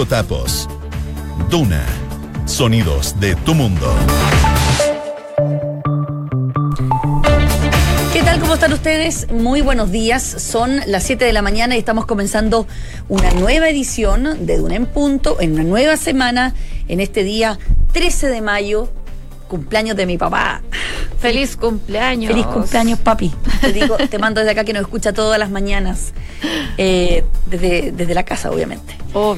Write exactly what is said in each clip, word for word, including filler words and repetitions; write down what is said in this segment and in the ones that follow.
Tapos. Duna. Sonidos de tu mundo. ¿Qué tal? ¿Cómo están ustedes? Muy buenos días. Son las siete de la mañana y estamos comenzando una nueva edición de Duna en Punto, en una nueva semana, en este día trece de mayo, cumpleaños de mi papá. ¡Feliz cumpleaños! ¡Feliz cumpleaños, papi! Te digo, te mando desde acá, que nos escucha todas las mañanas, eh, desde, desde la casa, obviamente. Oh.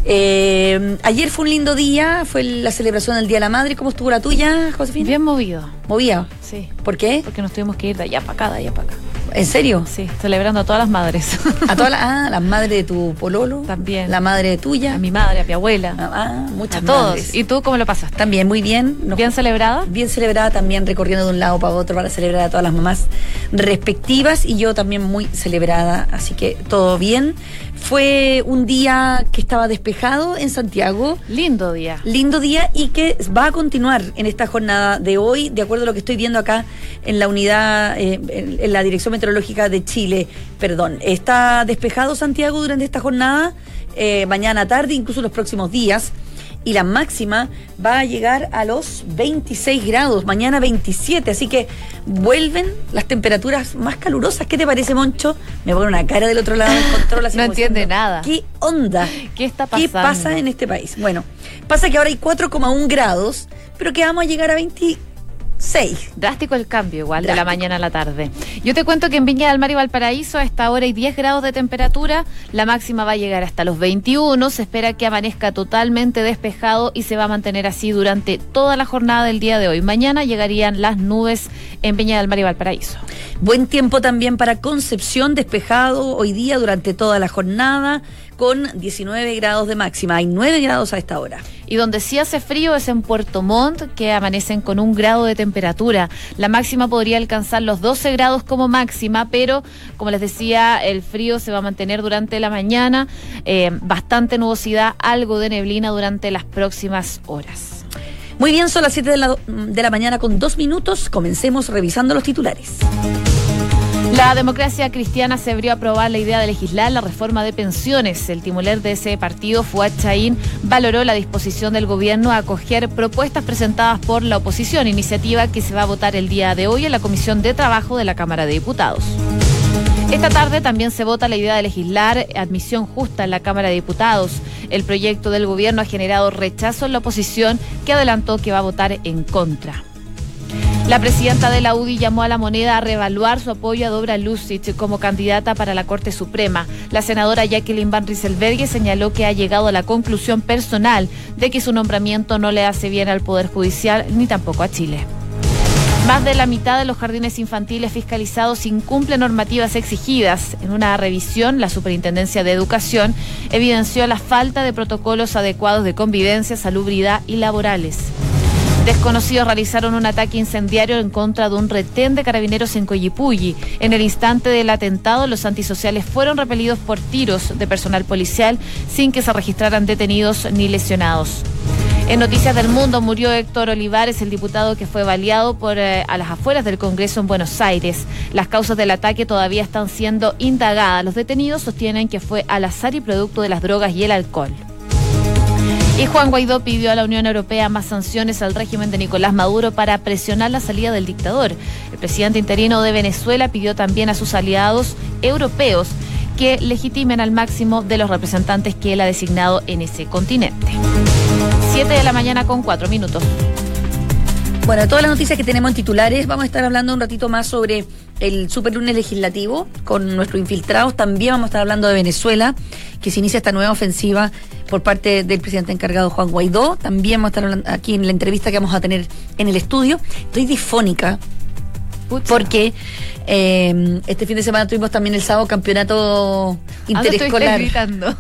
Eh, ayer fue un lindo día, fue la celebración del Día de la Madre. ¿Cómo estuvo la tuya, Josefina? Bien movido. ¿Movía? Sí. ¿Por qué? Porque nos tuvimos que ir de allá para acá, de allá para acá. ¿En serio? Sí, celebrando a todas las madres. A todas las, ah, las madres de tu pololo. También. La madre tuya. A mi madre, a mi abuela. Ah, muchas a todos. madres. ¿Y tú cómo lo pasaste? También, muy bien. Nos, ¿Bien celebrada? Bien celebrada también, recorriendo de un lado para otro para celebrar a todas las mamás respectivas, y yo también muy celebrada, así que todo bien. Fue un día que estaba despejado en Santiago. Lindo día. Lindo día, y que va a continuar en esta jornada de hoy, de acuerdo a lo que estoy viendo acá en la unidad, eh, en, en la Dirección Meteorológica de Chile. Perdón, está despejado Santiago durante esta jornada, eh, mañana, tarde, incluso los próximos días. Y la máxima va a llegar a los veintiséis grados, mañana veintisiete, así que vuelven las temperaturas más calurosas. ¿Qué te parece, Moncho? Me pone una cara del otro lado del control, así no como entiende diciendo, nada. ¿qué onda? ¿Qué está pasando? ¿Qué pasa en este país? Bueno, pasa que ahora hay cuatro coma uno grados, pero que vamos a llegar a veintiséis. Drástico el cambio, igual, Drástico. De la mañana a la tarde. Yo te cuento que en Viña del Mar y Valparaíso a esta hora hay diez grados de temperatura, la máxima va a llegar hasta los veintiuno, se espera que amanezca totalmente despejado y se va a mantener así durante toda la jornada del día de hoy. Mañana llegarían las nubes en Viña del Mar y Valparaíso. Buen tiempo también para Concepción, despejado hoy día durante toda la jornada, con diecinueve grados de máxima. Hay nueve grados a esta hora. Y donde sí hace frío es en Puerto Montt, que amanecen con un grado de temperatura. La máxima podría alcanzar los doce grados como máxima, pero como les decía, el frío se va a mantener durante la mañana, eh, bastante nubosidad, algo de neblina durante las próximas horas. Muy bien, son las siete de la, de la mañana con dos minutos. Comencemos revisando los titulares. La Democracia Cristiana se abrió a aprobar la idea de legislar la reforma de pensiones. El timoner de ese partido, Fuad Chaín, valoró la disposición del gobierno a acoger propuestas presentadas por la oposición, iniciativa que se va a votar el día de hoy en la Comisión de Trabajo de la Cámara de Diputados. Esta tarde también se vota la idea de legislar admisión justa en la Cámara de Diputados. El proyecto del gobierno ha generado rechazo en la oposición, que adelantó que va a votar en contra. La presidenta de la U D I llamó a La Moneda a reevaluar su apoyo a Dobra Lucic como candidata para la Corte Suprema. La senadora Jacqueline Van Rysselberghe señaló que ha llegado a la conclusión personal de que su nombramiento no le hace bien al Poder Judicial ni tampoco a Chile. Más de la mitad de los jardines infantiles fiscalizados incumplen normativas exigidas. En una revisión, la Superintendencia de Educación evidenció la falta de protocolos adecuados de convivencia, salubridad y laborales. Desconocidos realizaron un ataque incendiario en contra de un retén de carabineros en Coyipulli. En el instante del atentado, los antisociales fueron repelidos por tiros de personal policial sin que se registraran detenidos ni lesionados. En Noticias del Mundo murió Héctor Olivares, el diputado que fue baleado por, eh, a las afueras del Congreso en Buenos Aires. Las causas del ataque todavía están siendo indagadas. Los detenidos sostienen que fue al azar y producto de las drogas y el alcohol. Y Juan Guaidó pidió a la Unión Europea más sanciones al régimen de Nicolás Maduro para presionar la salida del dictador. El presidente interino de Venezuela pidió también a sus aliados europeos que legitimen al máximo de los representantes que él ha designado en ese continente. Siete de la mañana con cuatro minutos. Bueno, todas las noticias que tenemos en titulares, vamos a estar hablando un ratito más sobre el superlunes legislativo con nuestros infiltrados. También vamos a estar hablando de Venezuela, que se inicia esta nueva ofensiva por parte del presidente encargado Juan Guaidó. También vamos a estar hablando aquí en la entrevista que vamos a tener en el estudio. Estoy disfónica Pucha. porque eh, este fin de semana tuvimos también el sábado campeonato interescolar. Ah, estoy gritando.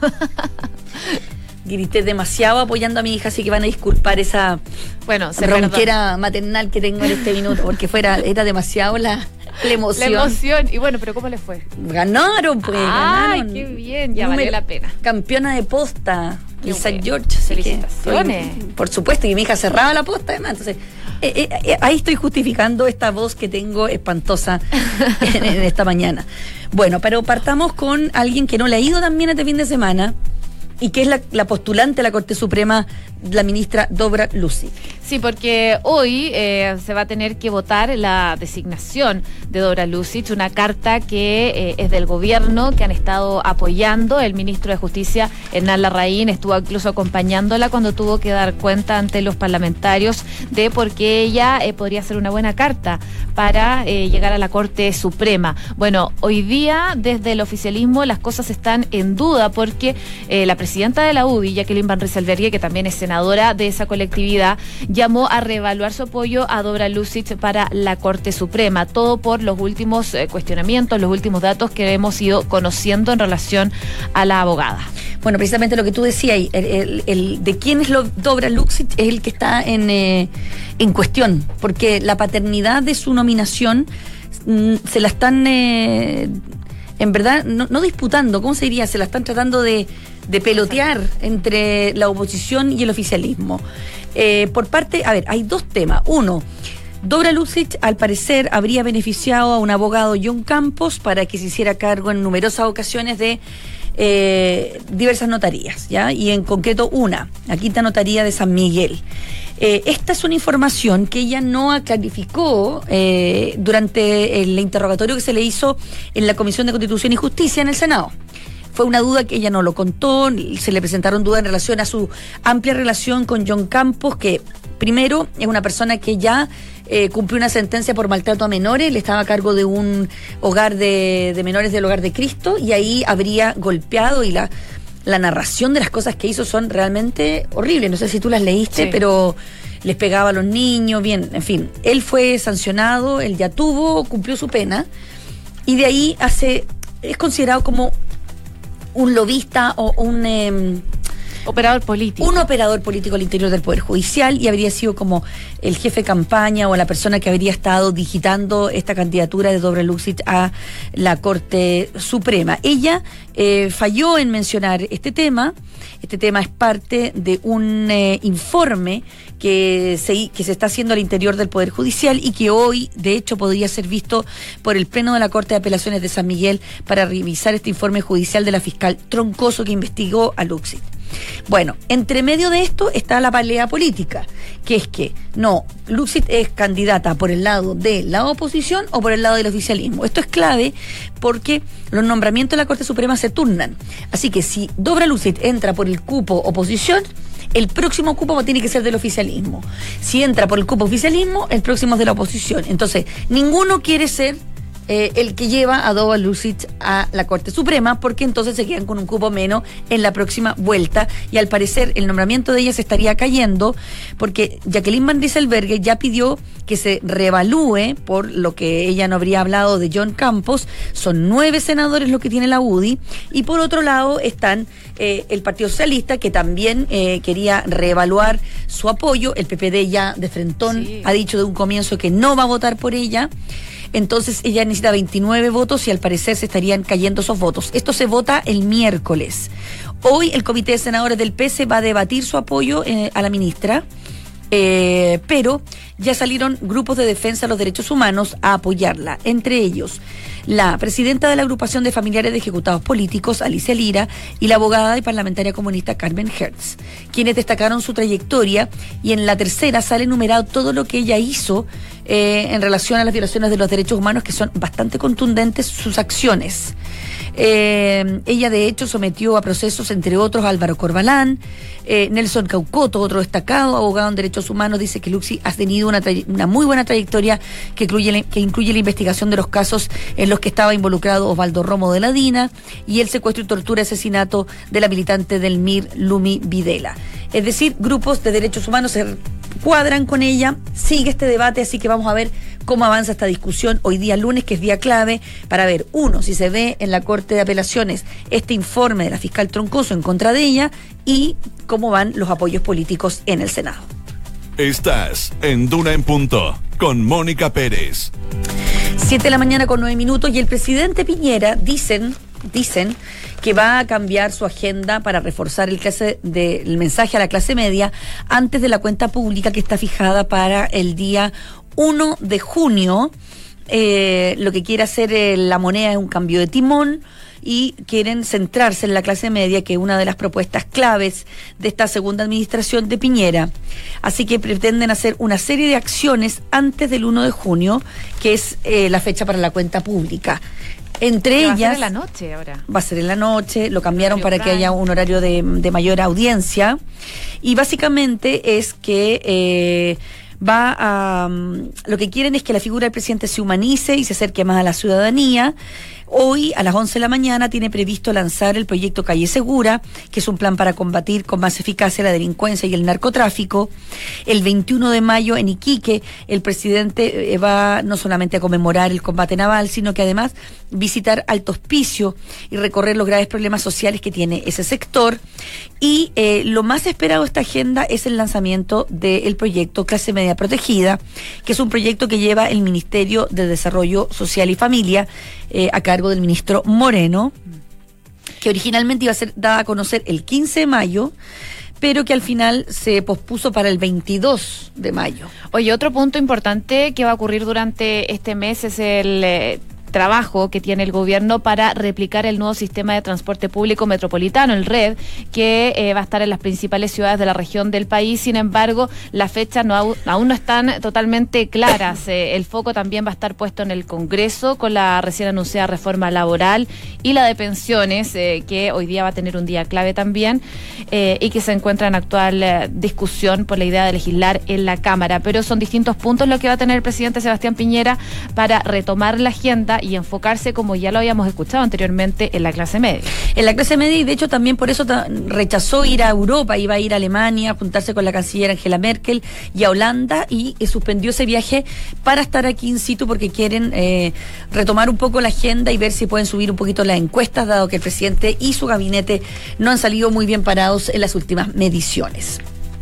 Grité demasiado apoyando a mi hija, así que van a disculpar esa bueno, se ronquera perdona. maternal que tengo en este minuto, porque fuera era demasiado la, la emoción. La emoción. Y bueno, pero ¿cómo le fue? Ganaron, pues. Ay, ganaron. qué bien, ya valió la pena. Campeona de posta, el Saint George. Felicitaciones. Que, por supuesto, y mi hija cerraba la posta, además. Entonces, eh, eh, eh, ahí estoy justificando esta voz que tengo espantosa en, en esta mañana. Bueno, pero partamos con alguien que no le ha ido tan bien este fin de semana. y que es la, la postulante a la Corte Suprema, la ministra Dobra Lucic. Sí, porque hoy eh, se va a tener que votar la designación de Dobra Lucic, una carta que eh, es del gobierno, que han estado apoyando. El ministro de Justicia, Hernán Larraín, estuvo incluso acompañándola cuando tuvo que dar cuenta ante los parlamentarios de por qué ella eh, podría ser una buena carta para eh, llegar a la Corte Suprema. Bueno, hoy día desde el oficialismo las cosas están en duda porque eh, la presidenta de la U D I, Jacqueline Van Rysselberghe, que también es senadora de esa colectividad, llamó a reevaluar su apoyo a Dobra Lucic para la Corte Suprema, todo por los últimos eh, cuestionamientos, los últimos datos que hemos ido conociendo en relación a la abogada. Bueno, precisamente lo que tú decías, el, el, el de quién es lo, Dobra Lucic es el que está en, eh, en cuestión, porque la paternidad de su nominación mm, se la están, eh, en verdad, no, no disputando, ¿cómo se diría? Se la están tratando de, de pelotear entre la oposición y el oficialismo. Eh, por parte, a ver, hay dos temas. Uno, Dobra Lucic, al parecer, habría beneficiado a un abogado, John Campos, para que se hiciera cargo en numerosas ocasiones de eh, diversas notarías, ¿ya? Y en concreto una, la quinta notaría de San Miguel. Eh, esta es una información que ella no clarificó eh, durante el interrogatorio que se le hizo en la Comisión de Constitución y Justicia en el Senado. Fue una duda que ella no lo contó, se le presentaron dudas en relación a su amplia relación con John Campos, que primero es una persona que ya eh, cumplió una sentencia por maltrato a menores, le estaba a cargo de un hogar de, de menores del Hogar de Cristo, y ahí habría golpeado, y la, la narración de las cosas que hizo son realmente horribles. No sé si tú las leíste, sí, pero les pegaba a los niños, bien, en fin. Él fue sancionado, él ya tuvo, cumplió su pena, y de ahí hace, es considerado como un lobista o un eh, operador político. Un operador político al interior del Poder Judicial, y habría sido como el jefe de campaña o la persona que habría estado digitando esta candidatura de Dobra Lucic a la Corte Suprema. Ella eh, falló en mencionar este tema. Este tema es parte de un eh, informe que se, que se está haciendo al interior del Poder Judicial y que hoy, de hecho, podría ser visto por el Pleno de la Corte de Apelaciones de San Miguel para revisar este informe judicial de la fiscal Troncoso que investigó a Lucic. Bueno, entre medio de esto está la pelea política, que es que no, Lucic es candidata por el lado de la oposición o por el lado del oficialismo. Esto es clave porque los nombramientos de la Corte Suprema se turnan. Así que si Dobra Lucic entra por el cupo oposición, el próximo cupo tiene que ser del oficialismo. Si entra por el cupo oficialismo, el próximo es de la oposición. Entonces, ninguno quiere ser Eh, el que lleva a Dobra Lucic a la Corte Suprema, porque entonces se quedan con un cupo menos en la próxima vuelta, y al parecer el nombramiento de ella se estaría cayendo porque Jacqueline Van Rysselberghe ya pidió que se reevalúe por lo que ella no habría hablado de John Campos. Son nueve senadores lo que tiene la U D I, y por otro lado están eh, el Partido Socialista, que también eh, quería reevaluar su apoyo. El P P D ya de frentón sí ha dicho de un comienzo que no va a votar por ella. Entonces ella necesita veintinueve votos y al parecer se estarían cayendo esos votos. Esto se vota el miércoles. Hoy el Comité de Senadores del P S va a debatir su apoyo eh, a la ministra, eh, pero ya salieron grupos de defensa de los derechos humanos a apoyarla, entre ellos la presidenta de la agrupación de familiares de ejecutados políticos, Alicia Lira, y la abogada y parlamentaria comunista Carmen Hertz, quienes destacaron su trayectoria, y en la tercera sale enumerado todo lo que ella hizo eh, en relación a las violaciones de los derechos humanos, que son bastante contundentes sus acciones. Eh, ella de hecho sometió a procesos, entre otros, a Álvaro Corbalán. eh, Nelson Caucoto, otro destacado abogado en derechos humanos, dice que Lucic ha tenido una, una muy buena trayectoria que incluye, que incluye la investigación de los casos en los que estaba involucrado Osvaldo Romo de la DINA y el secuestro y tortura y asesinato de la militante del M I R, Lumi Videla. Es decir, grupos de derechos humanos se cuadran con ella. Sigue este debate, así que vamos a ver cómo avanza esta discusión hoy día lunes, que es día clave para ver, uno, si se ve en la Corte de Apelaciones este informe de la fiscal Troncoso en contra de ella, y cómo van los apoyos políticos en el Senado. Estás en Duna en Punto con Mónica Pérez. Siete de la mañana con nueve minutos, y el presidente Piñera dicen, dicen que va a cambiar su agenda para reforzar el, clase de, el mensaje a la clase media antes de la cuenta pública que está fijada para el día uno de junio. Eh, lo que quiere hacer eh, la moneda es un cambio de timón, y quieren centrarse en la clase media, que es una de las propuestas claves de esta segunda administración de Piñera. Así que pretenden hacer una serie de acciones antes del uno de junio, que es eh, la fecha para la cuenta pública. Entre ellas... Va a ser en la noche ahora. Va a ser en la noche, lo cambiaron Horario para que haya un horario de, de mayor audiencia. Y básicamente es que eh, va a... Um, lo que quieren es que la figura del presidente se humanice y se acerque más a la ciudadanía. Hoy, a las once de la mañana, tiene previsto lanzar el proyecto Calle Segura, que es un plan para combatir con más eficacia la delincuencia y el narcotráfico. El veintiuno de mayo, en Iquique, el presidente va no solamente a conmemorar el combate naval, sino que además visitar Alto Hospicio y recorrer los graves problemas sociales que tiene ese sector. Y eh, lo más esperado de esta agenda es el lanzamiento del proyecto Clase Media Protegida, que es un proyecto que lleva el Ministerio de Desarrollo Social y Familia, eh, a cargo del ministro Moreno, que originalmente iba a ser dada a conocer el quince de mayo, pero que al final se pospuso para el veintidós de mayo. Oye, otro punto importante que va a ocurrir durante este mes es el... Eh, trabajo que tiene el gobierno para replicar el nuevo sistema de transporte público metropolitano, el RED, que eh, va a estar en las principales ciudades de la región del país. Sin embargo, las fechas no, aún no están totalmente claras. Eh, el foco también va a estar puesto en el Congreso con la recién anunciada reforma laboral y la de pensiones, eh, que hoy día va a tener un día clave también, eh, y que se encuentra en actual eh, discusión por la idea de legislar en la Cámara. Pero son distintos puntos lo que va a tener el presidente Sebastián Piñera para retomar la agenda y enfocarse, como ya lo habíamos escuchado anteriormente, en la clase media. En la clase media, y de hecho también por eso rechazó ir a Europa, iba a ir a Alemania, a juntarse con la canciller Angela Merkel y a Holanda, y eh, suspendió ese viaje para estar aquí in situ, porque quieren eh, retomar un poco la agenda y ver si pueden subir un poquito las encuestas, dado que el presidente y su gabinete no han salido muy bien parados en las últimas mediciones.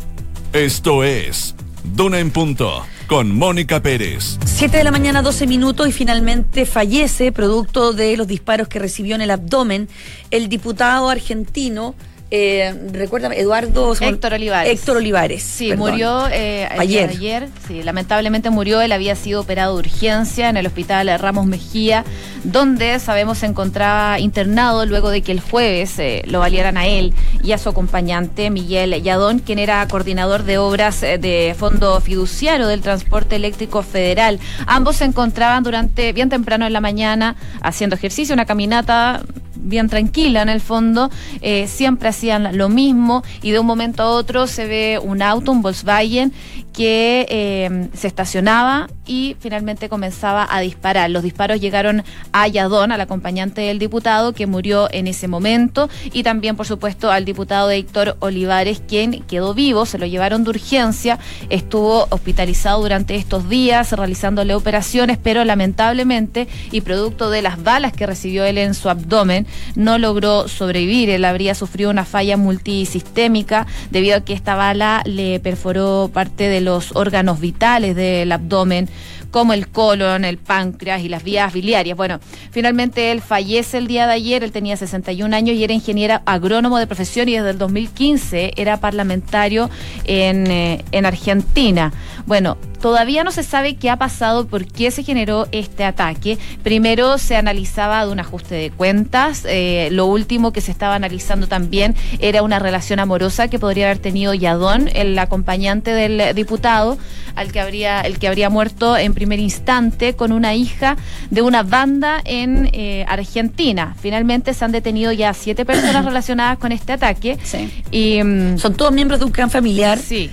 Esto es Duna en Punto, con Mónica Pérez. siete de la mañana, doce minutos, y finalmente fallece, producto de los disparos que recibió en el abdomen, el diputado argentino, eh, recuérdame, Eduardo... Héctor Olivares. Héctor Olivares. Sí, perdón. murió eh, ayer. ayer. Sí, lamentablemente murió. Él había sido operado de urgencia en el hospital Ramos Mejía, donde sabemos se encontraba internado luego de que el jueves eh, lo valieran a él y a su acompañante Miguel Yadón, quien era coordinador de obras de Fondo Fiduciario del Transporte Eléctrico Federal. Ambos se encontraban durante bien temprano en la mañana haciendo ejercicio, una caminata bien tranquila en el fondo, eh, siempre hacían lo mismo, y de un momento a otro se ve un auto, un Volkswagen, que eh, se estacionaba y finalmente comenzaba a disparar. Los disparos llegaron a Yadón, al acompañante del diputado, que murió en ese momento, y también, por supuesto, al diputado Héctor Olivares, quien quedó vivo. Se lo llevaron de urgencia, estuvo hospitalizado durante estos días realizándole operaciones, pero lamentablemente, y producto de las balas que recibió él en su abdomen, no logró sobrevivir. Él habría sufrido una falla multisistémica debido a que esta bala le perforó parte de los órganos vitales del abdomen, como el colon, el páncreas y las vías biliarias. Bueno, finalmente él fallece el día de ayer. Él tenía sesenta y un años y era ingeniero agrónomo de profesión, y desde el dos mil quince era parlamentario en, eh, en Argentina. Bueno, todavía no se sabe qué ha pasado, por qué se generó este ataque. Primero se analizaba de un ajuste de cuentas. Eh, lo último que se estaba analizando también era una relación amorosa que podría haber tenido Yadón, el acompañante del diputado, al que habría, el que habría muerto en primer instante, con una hija de una banda en eh, Argentina. Finalmente se han detenido ya siete personas relacionadas con este ataque. Sí. Y um, son todos miembros de un clan familiar. Sí.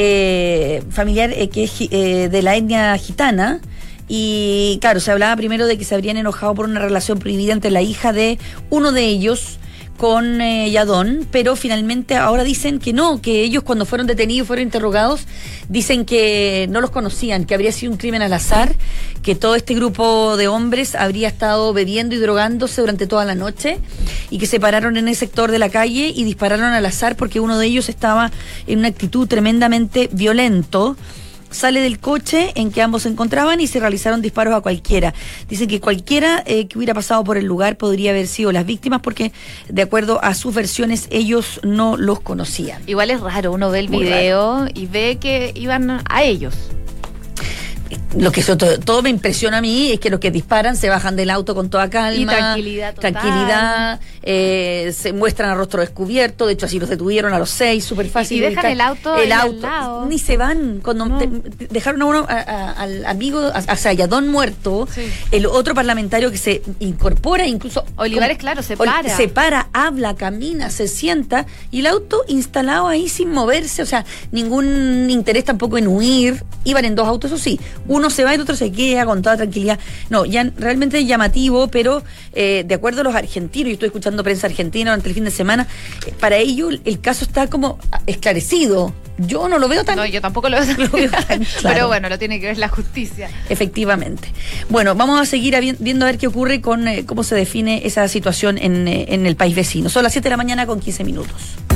Eh, familiar eh, que es eh, de la etnia gitana. Y claro, se hablaba primero de que se habrían enojado por una relación prohibida entre la hija de uno de ellos con eh, Yadón, pero finalmente ahora dicen que no, que ellos cuando fueron detenidos, fueron interrogados, dicen que no los conocían, que habría sido un crimen al azar, que todo este grupo de hombres habría estado bebiendo y drogándose durante toda la noche, y que se pararon en el sector de la calle y dispararon al azar porque uno de ellos estaba en una actitud tremendamente violento. Sale del coche en que ambos se encontraban y se realizaron disparos a cualquiera. Dicen que cualquiera eh, que hubiera pasado por el lugar podría haber sido las víctimas, porque de acuerdo a sus versiones ellos no los conocían. Igual es raro, uno ve el Muy video raro. Y ve que iban a ellos. Lo que eso, todo, todo me impresiona a mí es que los que disparan se bajan del auto con toda calma. Y tranquilidad total. Tranquilidad, eh, se muestran a rostro descubierto, de hecho así los detuvieron a los seis, súper fácil. Y dejan el auto el al auto, lado. Ni se van. Cuando No. te, dejaron a uno, a, a, al amigo, a, o sea, Yadón muerto, Sí. el otro parlamentario que se incorpora, incluso... Olivares, como- claro, se Ol- para. Se para, habla, camina, se sienta, y el auto instalado ahí sin moverse, o sea, ningún interés tampoco en huir. Iban en dos autos, eso sí. Uno se va y el otro se queda con toda tranquilidad. No, ya realmente llamativo, pero eh, de acuerdo a los argentinos, yo estoy escuchando prensa argentina durante el fin de semana, eh, para ellos el caso está como esclarecido. Yo no lo veo tan... No, yo tampoco lo veo tan Lo veo tan claro. Pero bueno, lo tiene que ver la justicia. Efectivamente. Bueno, vamos a seguir avi- viendo a ver qué ocurre con eh, cómo se define esa situación en, eh, en el país vecino. Son las siete de la mañana con quince minutos.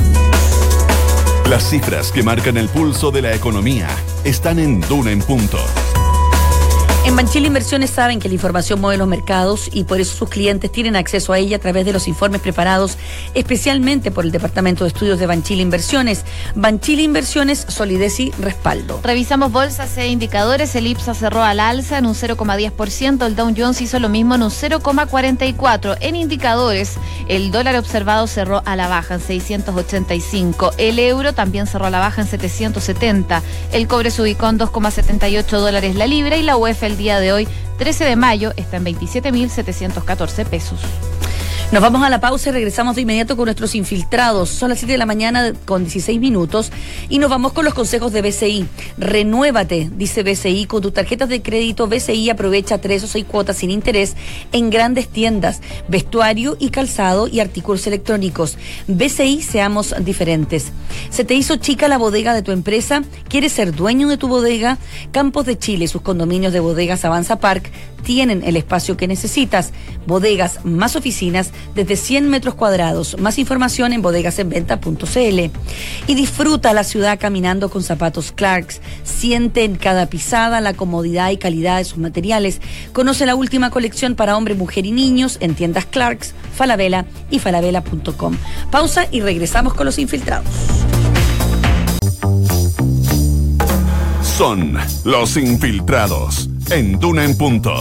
Las cifras que marcan el pulso de la economía están en Duna en Punto. En Banchile Inversiones saben que la información mueve los mercados y por eso sus clientes tienen acceso a ella a través de los informes preparados especialmente por el Departamento de Estudios de Banchile Inversiones. Banchile Inversiones, solidez y respaldo. Revisamos bolsas e indicadores. El IPSA cerró al alza en un cero coma diez por ciento. El Dow Jones hizo lo mismo en un cero coma cuarenta y cuatro por ciento. En indicadores, el dólar observado cerró a la baja en seiscientos ochenta y cinco. El euro también cerró a la baja en setecientos setenta. El cobre se ubicó en dos coma setenta y ocho dólares la libra y la U E F el día de hoy, trece de mayo, está en veintisiete mil setecientos catorce pesos. Nos vamos a la pausa y regresamos de inmediato con nuestros infiltrados. Son las siete de la mañana con dieciséis minutos y nos vamos con los consejos de B C I. Renuévate, dice B C I, con tus tarjetas de crédito. B C I aprovecha tres o seis cuotas sin interés en grandes tiendas, vestuario y calzado y artículos electrónicos. B C I, seamos diferentes. ¿Se te hizo chica la bodega de tu empresa? ¿Quieres ser dueño de tu bodega? Campos de Chile y sus condominios de bodegas Avanza Park tienen el espacio que necesitas. Bodegas más oficinas desde cien metros cuadrados. Más información en bodegas en venta punto c l. Y disfruta la ciudad caminando con zapatos Clarks. Siente en cada pisada la comodidad y calidad de sus materiales. Conoce la última colección para hombre, mujer y niños en tiendas Clarks, Falabella y falabella punto com. Pausa y regresamos con los infiltrados. Son los infiltrados en Duna en Punto.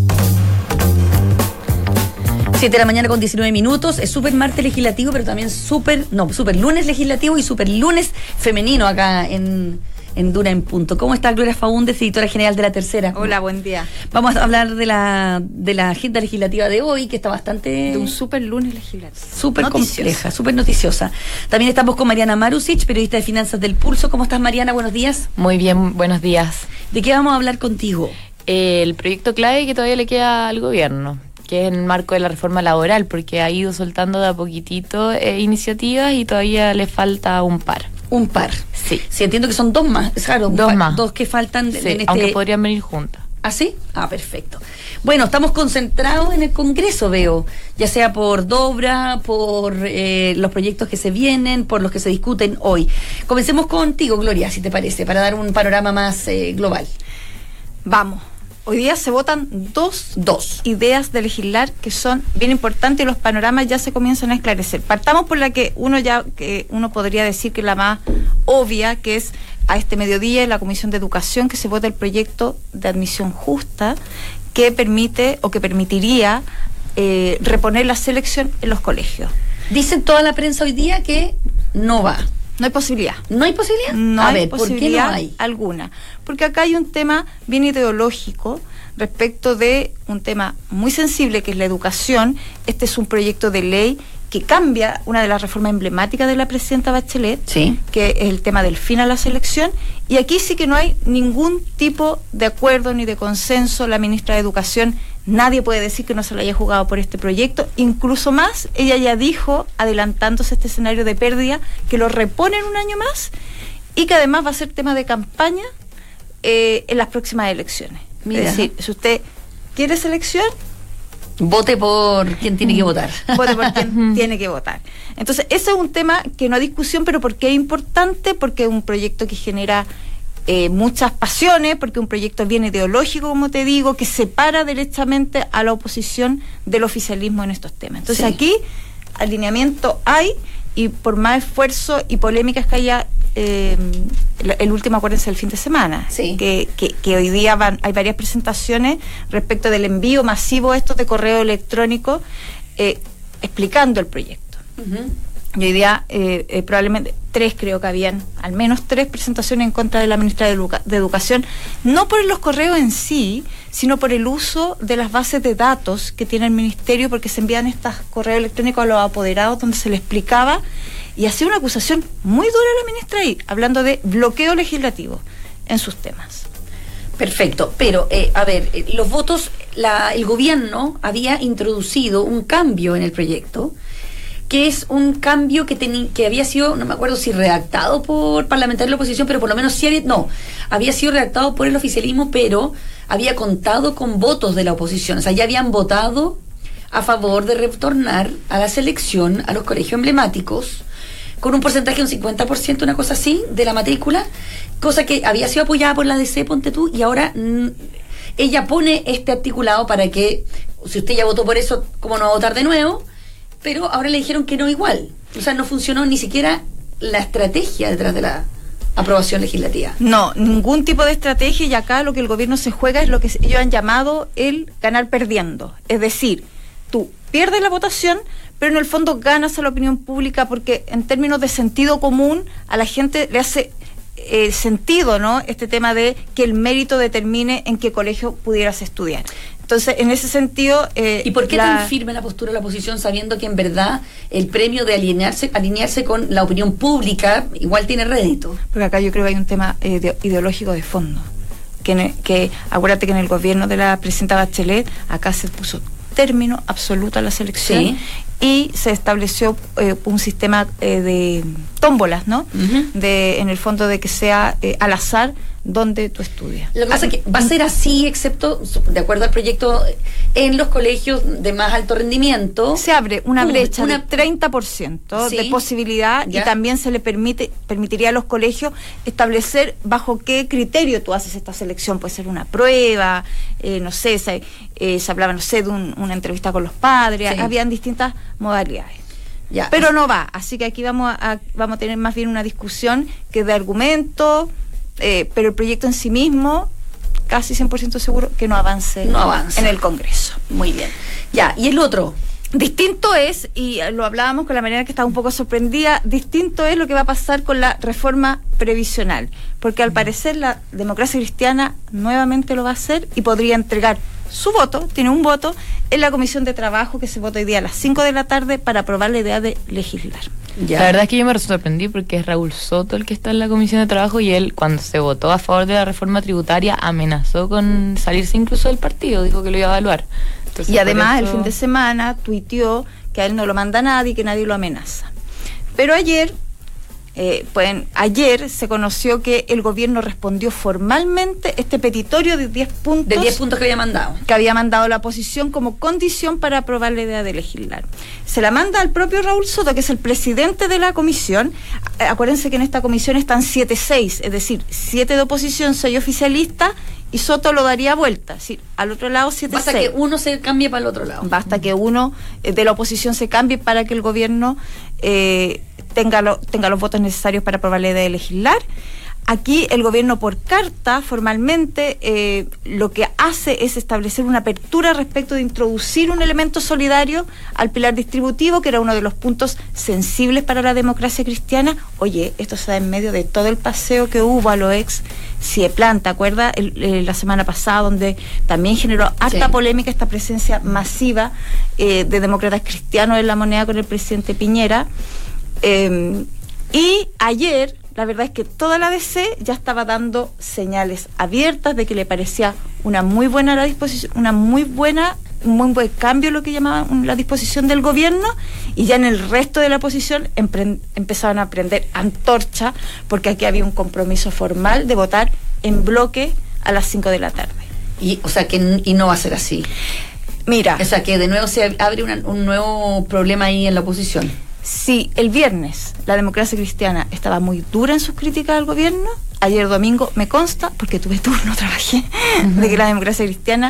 siete de la mañana con diecinueve minutos. Es súper martes legislativo, pero también súper, no, súper lunes legislativo y súper lunes femenino acá en, en Duna en Punto. ¿Cómo está Gloria Faúndez, editora general de La Tercera? Hola, buen día. Vamos a hablar de la, de la agenda legislativa de hoy, que está bastante... De un súper lunes legislativo. Súper compleja, súper noticiosa. También estamos con Mariana Marusic, periodista de finanzas del Pulso. ¿Cómo estás, Mariana? Buenos días. Muy bien, buenos días. ¿De qué vamos a hablar contigo? Eh, el proyecto clave que todavía le queda al gobierno, que es en el marco de la reforma laboral, porque ha ido soltando de a poquitito eh, iniciativas y todavía le falta un par. Un par. Sí. Sí, entiendo que son dos más. Claro, Dos pa- más. Dos que faltan Sí, en este... aunque podrían venir juntas. ¿Ah, sí? Ah, perfecto. Bueno, estamos concentrados en el Congreso, veo, ya sea por Dobra, por eh, los proyectos que se vienen, por los que se discuten hoy. Comencemos contigo, Gloria, si te parece, para dar un panorama más eh, global. Vamos. Hoy día se votan dos Dos. ideas de legislar que son bien importantes y los panoramas ya se comienzan a esclarecer. Partamos por la que uno ya que uno podría decir que es la más obvia, que es a este mediodía en la Comisión de Educación que se vota el proyecto de admisión justa que permite o que permitiría eh, reponer la selección en los colegios. Dicen toda la prensa hoy día que no va. No hay posibilidad. ¿No hay posibilidad? No a hay ver, ¿por qué posibilidad no hay? alguna. Porque acá hay un tema bien ideológico respecto de un tema muy sensible que es la educación. Este es un proyecto de ley que cambia una de las reformas emblemáticas de la presidenta Bachelet, Sí. que es el tema del fin a la selección. Y aquí sí que no hay ningún tipo de acuerdo ni de consenso. La ministra de Educación, nadie puede decir que no se la haya jugado por este proyecto. Incluso más, ella ya dijo, adelantándose a este escenario de pérdida, que lo reponen un año más y que además va a ser tema de campaña eh, en las próximas elecciones. Mira. Es decir, si usted quiere selección, Vote por quien tiene que votar. vote por quien tiene que votar. Entonces, ese es un tema que no hay discusión, pero ¿por qué es importante? Porque es un proyecto que genera eh, muchas pasiones, porque es un proyecto bien ideológico, como te digo, que separa derechamente a la oposición del oficialismo en estos temas. Entonces, Sí. aquí alineamiento hay y por más esfuerzo y polémicas que haya, eh, el, el último, acuérdense, el fin de semana, sí. que, que, que hoy día van, hay varias presentaciones respecto del envío masivo estos de correo electrónico, eh, explicando el proyecto. Uh-huh. Y hoy día eh, eh, probablemente tres, creo que habían, al menos tres presentaciones en contra de la ministra de, Educa- de Educación, no por los correos en sí, sino por el uso de las bases de datos que tiene el ministerio, porque se envían estos correos electrónicos a los apoderados donde se le explicaba, y hacía una acusación muy dura a la ministra ahí, hablando de bloqueo legislativo en sus temas. Perfecto, pero eh, a ver, eh, los votos, la, el gobierno había introducido un cambio en el proyecto, que es un cambio que teni, que había sido, no me acuerdo si redactado por parlamentarios de la oposición, pero por lo menos sí había, no, había sido redactado por el oficialismo, pero había contado con votos de la oposición, o sea, ya habían votado a favor de retornar a la selección a los colegios emblemáticos, con un porcentaje de un cincuenta por ciento, una cosa así, de la matrícula, cosa que había sido apoyada por la D C, ponte tú, y ahora mm, ella pone este articulado para que, si usted ya votó por eso, ¿cómo no va a votar de nuevo? Pero ahora le dijeron que no igual. O sea, no funcionó ni siquiera la estrategia detrás de la aprobación legislativa. No, ningún tipo de estrategia, y acá lo que el gobierno se juega es lo que ellos han llamado el ganar perdiendo. Es decir, tú pierdes la votación, pero en el fondo ganas a la opinión pública, porque en términos de sentido común a la gente le hace eh, sentido, ¿no?, este tema de que el mérito determine en qué colegio pudieras estudiar. Entonces, en ese sentido... Eh, ¿Y por qué la... tan firme la postura de la oposición, sabiendo que en verdad el premio de alinearse, alinearse con la opinión pública igual tiene rédito? Porque acá yo creo que hay un tema eh, de, ideológico de fondo. Que, en, que acuérdate que en el gobierno de la presidenta Bachelet, acá se puso término absoluto a la selección, sí, y se estableció eh, un sistema eh, de tómbolas, ¿no? Uh-huh. De, en el fondo, de que sea eh, al azar donde tú estudias. Lo que pasa es que va a ser así, excepto, de acuerdo al proyecto, en los colegios de más alto rendimiento. Se abre una brecha una, de treinta por ciento ¿sí? de posibilidad, ¿ya? Y también se le permite permitiría a los colegios establecer bajo qué criterio tú haces esta selección. Puede ser una prueba, eh, no sé, se, eh, se hablaba, no sé, de un, una entrevista con los padres, sí. Habían distintas modalidades. Ya. Pero no va, así que aquí vamos a, vamos a tener más bien una discusión que es de argumentos. Eh, pero el proyecto en sí mismo, casi cien por ciento seguro que no avance, no avanza en el Congreso. Muy bien. Ya, y el otro. Distinto es, y lo hablábamos con la manera que estaba un poco sorprendida, distinto es lo que va a pasar con la reforma previsional, porque al parecer la democracia cristiana nuevamente lo va a hacer y podría entregar su voto, tiene un voto, en la Comisión de Trabajo, que se vota hoy día a las cinco de la tarde para aprobar la idea de legislar. Ya. La verdad es que yo me sorprendí porque es Raúl Soto el que está en la Comisión de Trabajo, y él, cuando se votó a favor de la reforma tributaria, amenazó con salirse incluso del partido, dijo que lo iba a evaluar. Entonces, y además eso... el fin de semana tuiteó que a él no lo manda nadie y que nadie lo amenaza. Pero ayer Eh, pues, ayer se conoció que el gobierno respondió formalmente este petitorio de diez puntos de diez puntos que había mandado que había mandado la oposición como condición para aprobar la idea de legislar. Se la manda al propio Raúl Soto, que es el presidente de la comisión. Eh, acuérdense que en esta comisión están siete seis, es decir, siete de oposición, seis oficialistas, y Soto lo daría vuelta, es decir, al otro lado siete seis. Basta que uno se cambie para el otro lado. Basta que uno eh, de la oposición se cambie para que el gobierno eh, tenga, lo, tenga los votos necesarios para aprobar la idea de legislar. Aquí el gobierno, por carta, formalmente, eh, lo que hace es establecer una apertura respecto de introducir un elemento solidario al pilar distributivo, que era uno de los puntos sensibles para la democracia cristiana. Oye, esto se da en medio de todo el paseo que hubo a los ex Cieplan, ¿te acuerdas? El, el, la semana pasada, donde también generó harta sí. polémica esta presencia masiva eh, de demócratas cristianos en la moneda con el presidente Piñera. Eh, y ayer, la verdad es que toda la D C ya estaba dando señales abiertas de que le parecía una muy buena la disposición, una muy buena, un muy buen cambio, lo que llamaban la disposición del gobierno, y ya en el resto de la oposición empre- empezaban a prender antorcha, porque aquí había un compromiso formal de votar en bloque a las cinco de la tarde. Y, o sea, que y no va a ser así. Mira. O sea, que de nuevo se abre una, un nuevo problema ahí en la oposición. Sí, el viernes la democracia cristiana estaba muy dura en sus críticas al gobierno. Ayer domingo me consta, porque tuve turno, trabajé, uh-huh. de que la democracia cristiana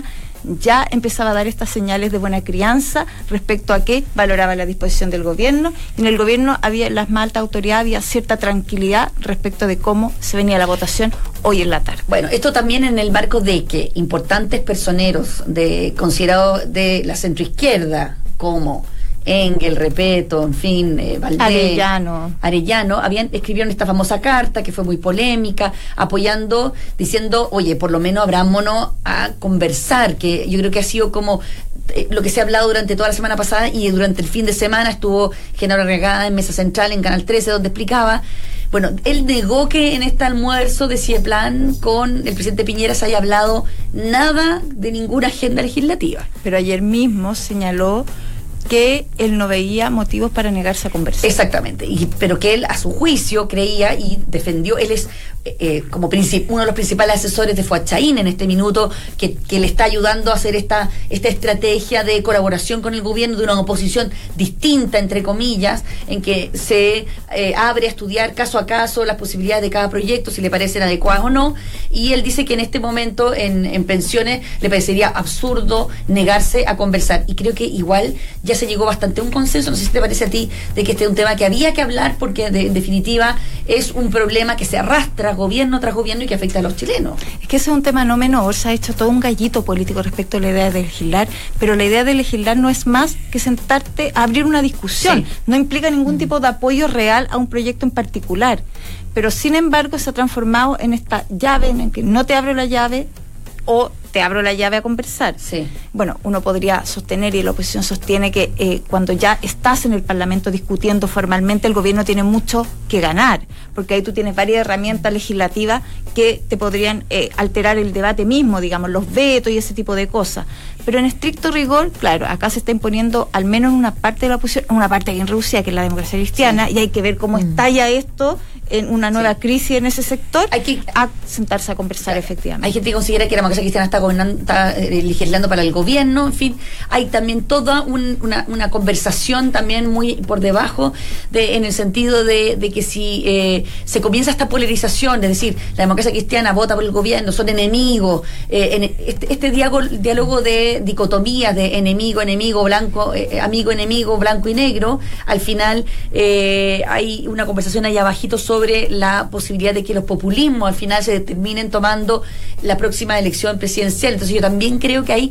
ya empezaba a dar estas señales de buena crianza respecto a que valoraba la disposición del gobierno, y en el gobierno había, las más altas autoridades, había cierta tranquilidad respecto de cómo se venía la votación hoy en la tarde. Bueno, esto también en el marco de que importantes personeros de considerados de la centroizquierda, como Engel, Repeto, en fin, eh, Valdés, Arellano. Arellano, habían, escribieron esta famosa carta que fue muy polémica, apoyando, diciendo, oye, por lo menos abrámonos a conversar, que yo creo que ha sido como eh, lo que se ha hablado durante toda la semana pasada, y durante el fin de semana estuvo Genaro Regada en Mesa Central, en Canal trece, donde explicaba. Bueno, él negó que en este almuerzo de Cieplan con el presidente Piñera se haya hablado nada de ninguna agenda legislativa. Pero ayer mismo señaló que él no veía motivos para negarse a conversar. Exactamente, y, pero que él a su juicio creía y defendió, él es eh, como princip- uno de los principales asesores de Fuachaín en este minuto, que, que le está ayudando a hacer esta, esta estrategia de colaboración con el gobierno, de una oposición distinta, entre comillas, en que se eh, abre a estudiar caso a caso las posibilidades de cada proyecto, si le parecen adecuadas o no, y él dice que en este momento en, en pensiones le parecería absurdo negarse a conversar, y creo que igual ya se llegó bastante a un consenso, no sé si te parece a ti, de que este es un tema que había que hablar, porque de, en definitiva es un problema que se arrastra gobierno tras gobierno y que afecta a los chilenos. Es que ese es un tema no menor, se ha hecho todo un gallito político respecto a la idea de legislar, pero la idea de legislar no es más que sentarte a abrir una discusión, sí. No implica ningún tipo de apoyo real a un proyecto en particular, pero sin embargo se ha transformado en esta llave en que no te abro la llave o te abro la llave a conversar. Sí. Bueno, uno podría sostener, y la oposición sostiene, que eh, cuando ya estás en el Parlamento discutiendo formalmente, el gobierno tiene mucho que ganar, porque ahí tú tienes varias herramientas legislativas que te podrían eh, alterar el debate mismo, digamos, los vetos y ese tipo de cosas. Pero en estricto rigor, claro, acá se está imponiendo al menos en una parte de la oposición, una parte bien reducida, que es la democracia cristiana, sí. Y hay que ver cómo mm. estalla esto en una nueva sí. crisis en ese sector, hay que a sentarse a conversar, claro. Efectivamente. Hay gente que considera que la democracia cristiana está está eh, legislando para el gobierno, en fin, hay también toda un, una, una conversación también muy por debajo, de, en el sentido de, de que si eh, se comienza esta polarización, es decir, la democracia cristiana vota por el gobierno, son enemigos, eh, en este, este diálogo, diálogo de dicotomías de enemigo, enemigo, blanco, eh, amigo, enemigo, blanco y negro, al final eh, hay una conversación ahí abajito sobre la posibilidad de que los populismos al final se terminen tomando la próxima elección presidencial. Entonces yo también creo que hay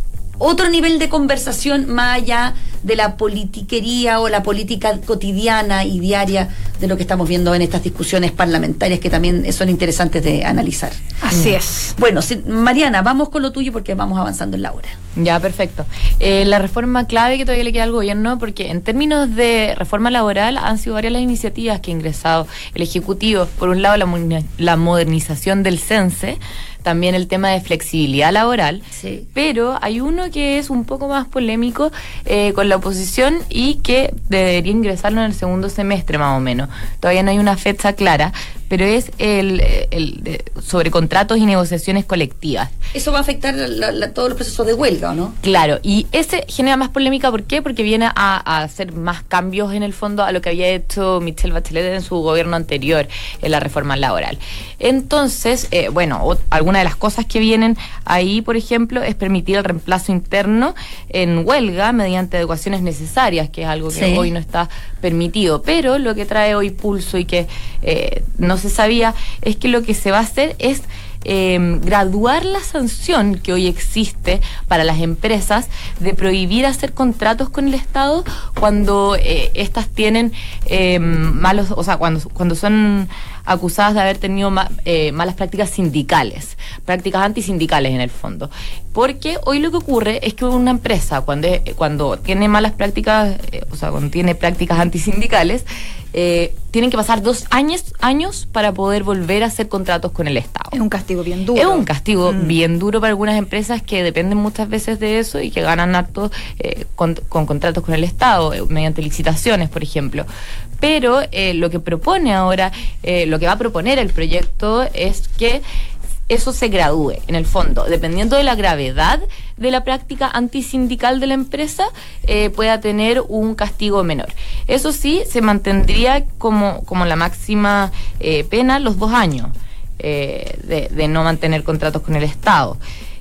otro nivel de conversación más allá de la politiquería o la política cotidiana y diaria de lo que estamos viendo en estas discusiones parlamentarias, que también son interesantes de analizar. Así es. Bueno, si, Mariana, vamos con lo tuyo porque vamos avanzando en la hora. Ya, perfecto. Eh, la reforma clave que todavía le queda al gobierno, porque en términos de reforma laboral han sido varias las iniciativas que ha ingresado el Ejecutivo. Por un lado, la, la modernización del CENSE, también el tema de flexibilidad laboral, sí. Pero hay uno que es un poco más polémico eh, con la oposición y que debería ingresarlo en el segundo semestre más o menos. Todavía no hay una fecha clara, pero es el, el de, sobre contratos y negociaciones colectivas. Eso va a afectar la, la, todos los procesos de huelga, ¿o no? Claro, y ese genera más polémica. ¿Por qué? Porque viene a, a hacer más cambios en el fondo a lo que había hecho Michelle Bachelet en su gobierno anterior, en la reforma laboral. Entonces, eh, bueno, o, alguna de las cosas que vienen ahí, por ejemplo, es permitir el reemplazo interno en huelga mediante adecuaciones necesarias, que es algo que sí. hoy no está permitido. Pero lo que trae hoy Pulso y que eh, no se sabía es que lo que se va a hacer es Eh, graduar la sanción que hoy existe para las empresas de prohibir hacer contratos con el Estado cuando eh, estas tienen eh, malos, o sea, cuando, cuando son acusadas de haber tenido ma, eh, malas prácticas sindicales, prácticas antisindicales en el fondo. Porque hoy lo que ocurre es que una empresa cuando, cuando tiene malas prácticas, eh, o sea, cuando tiene prácticas antisindicales, eh, tienen que pasar dos años, años para poder volver a hacer contratos con el Estado. Es un castigo bien duro. Es un castigo mm. bien duro para algunas empresas que dependen muchas veces de eso y que ganan harto eh, con, con contratos con el Estado, eh, mediante licitaciones, por ejemplo. Pero eh, lo que propone ahora, eh, lo que va a proponer el proyecto es que eso se gradúe, en el fondo, dependiendo de la gravedad de la práctica antisindical de la empresa, eh, pueda tener un castigo menor. Eso sí, se mantendría como, como la máxima eh, pena los dos años eh, de, de no mantener contratos con el Estado.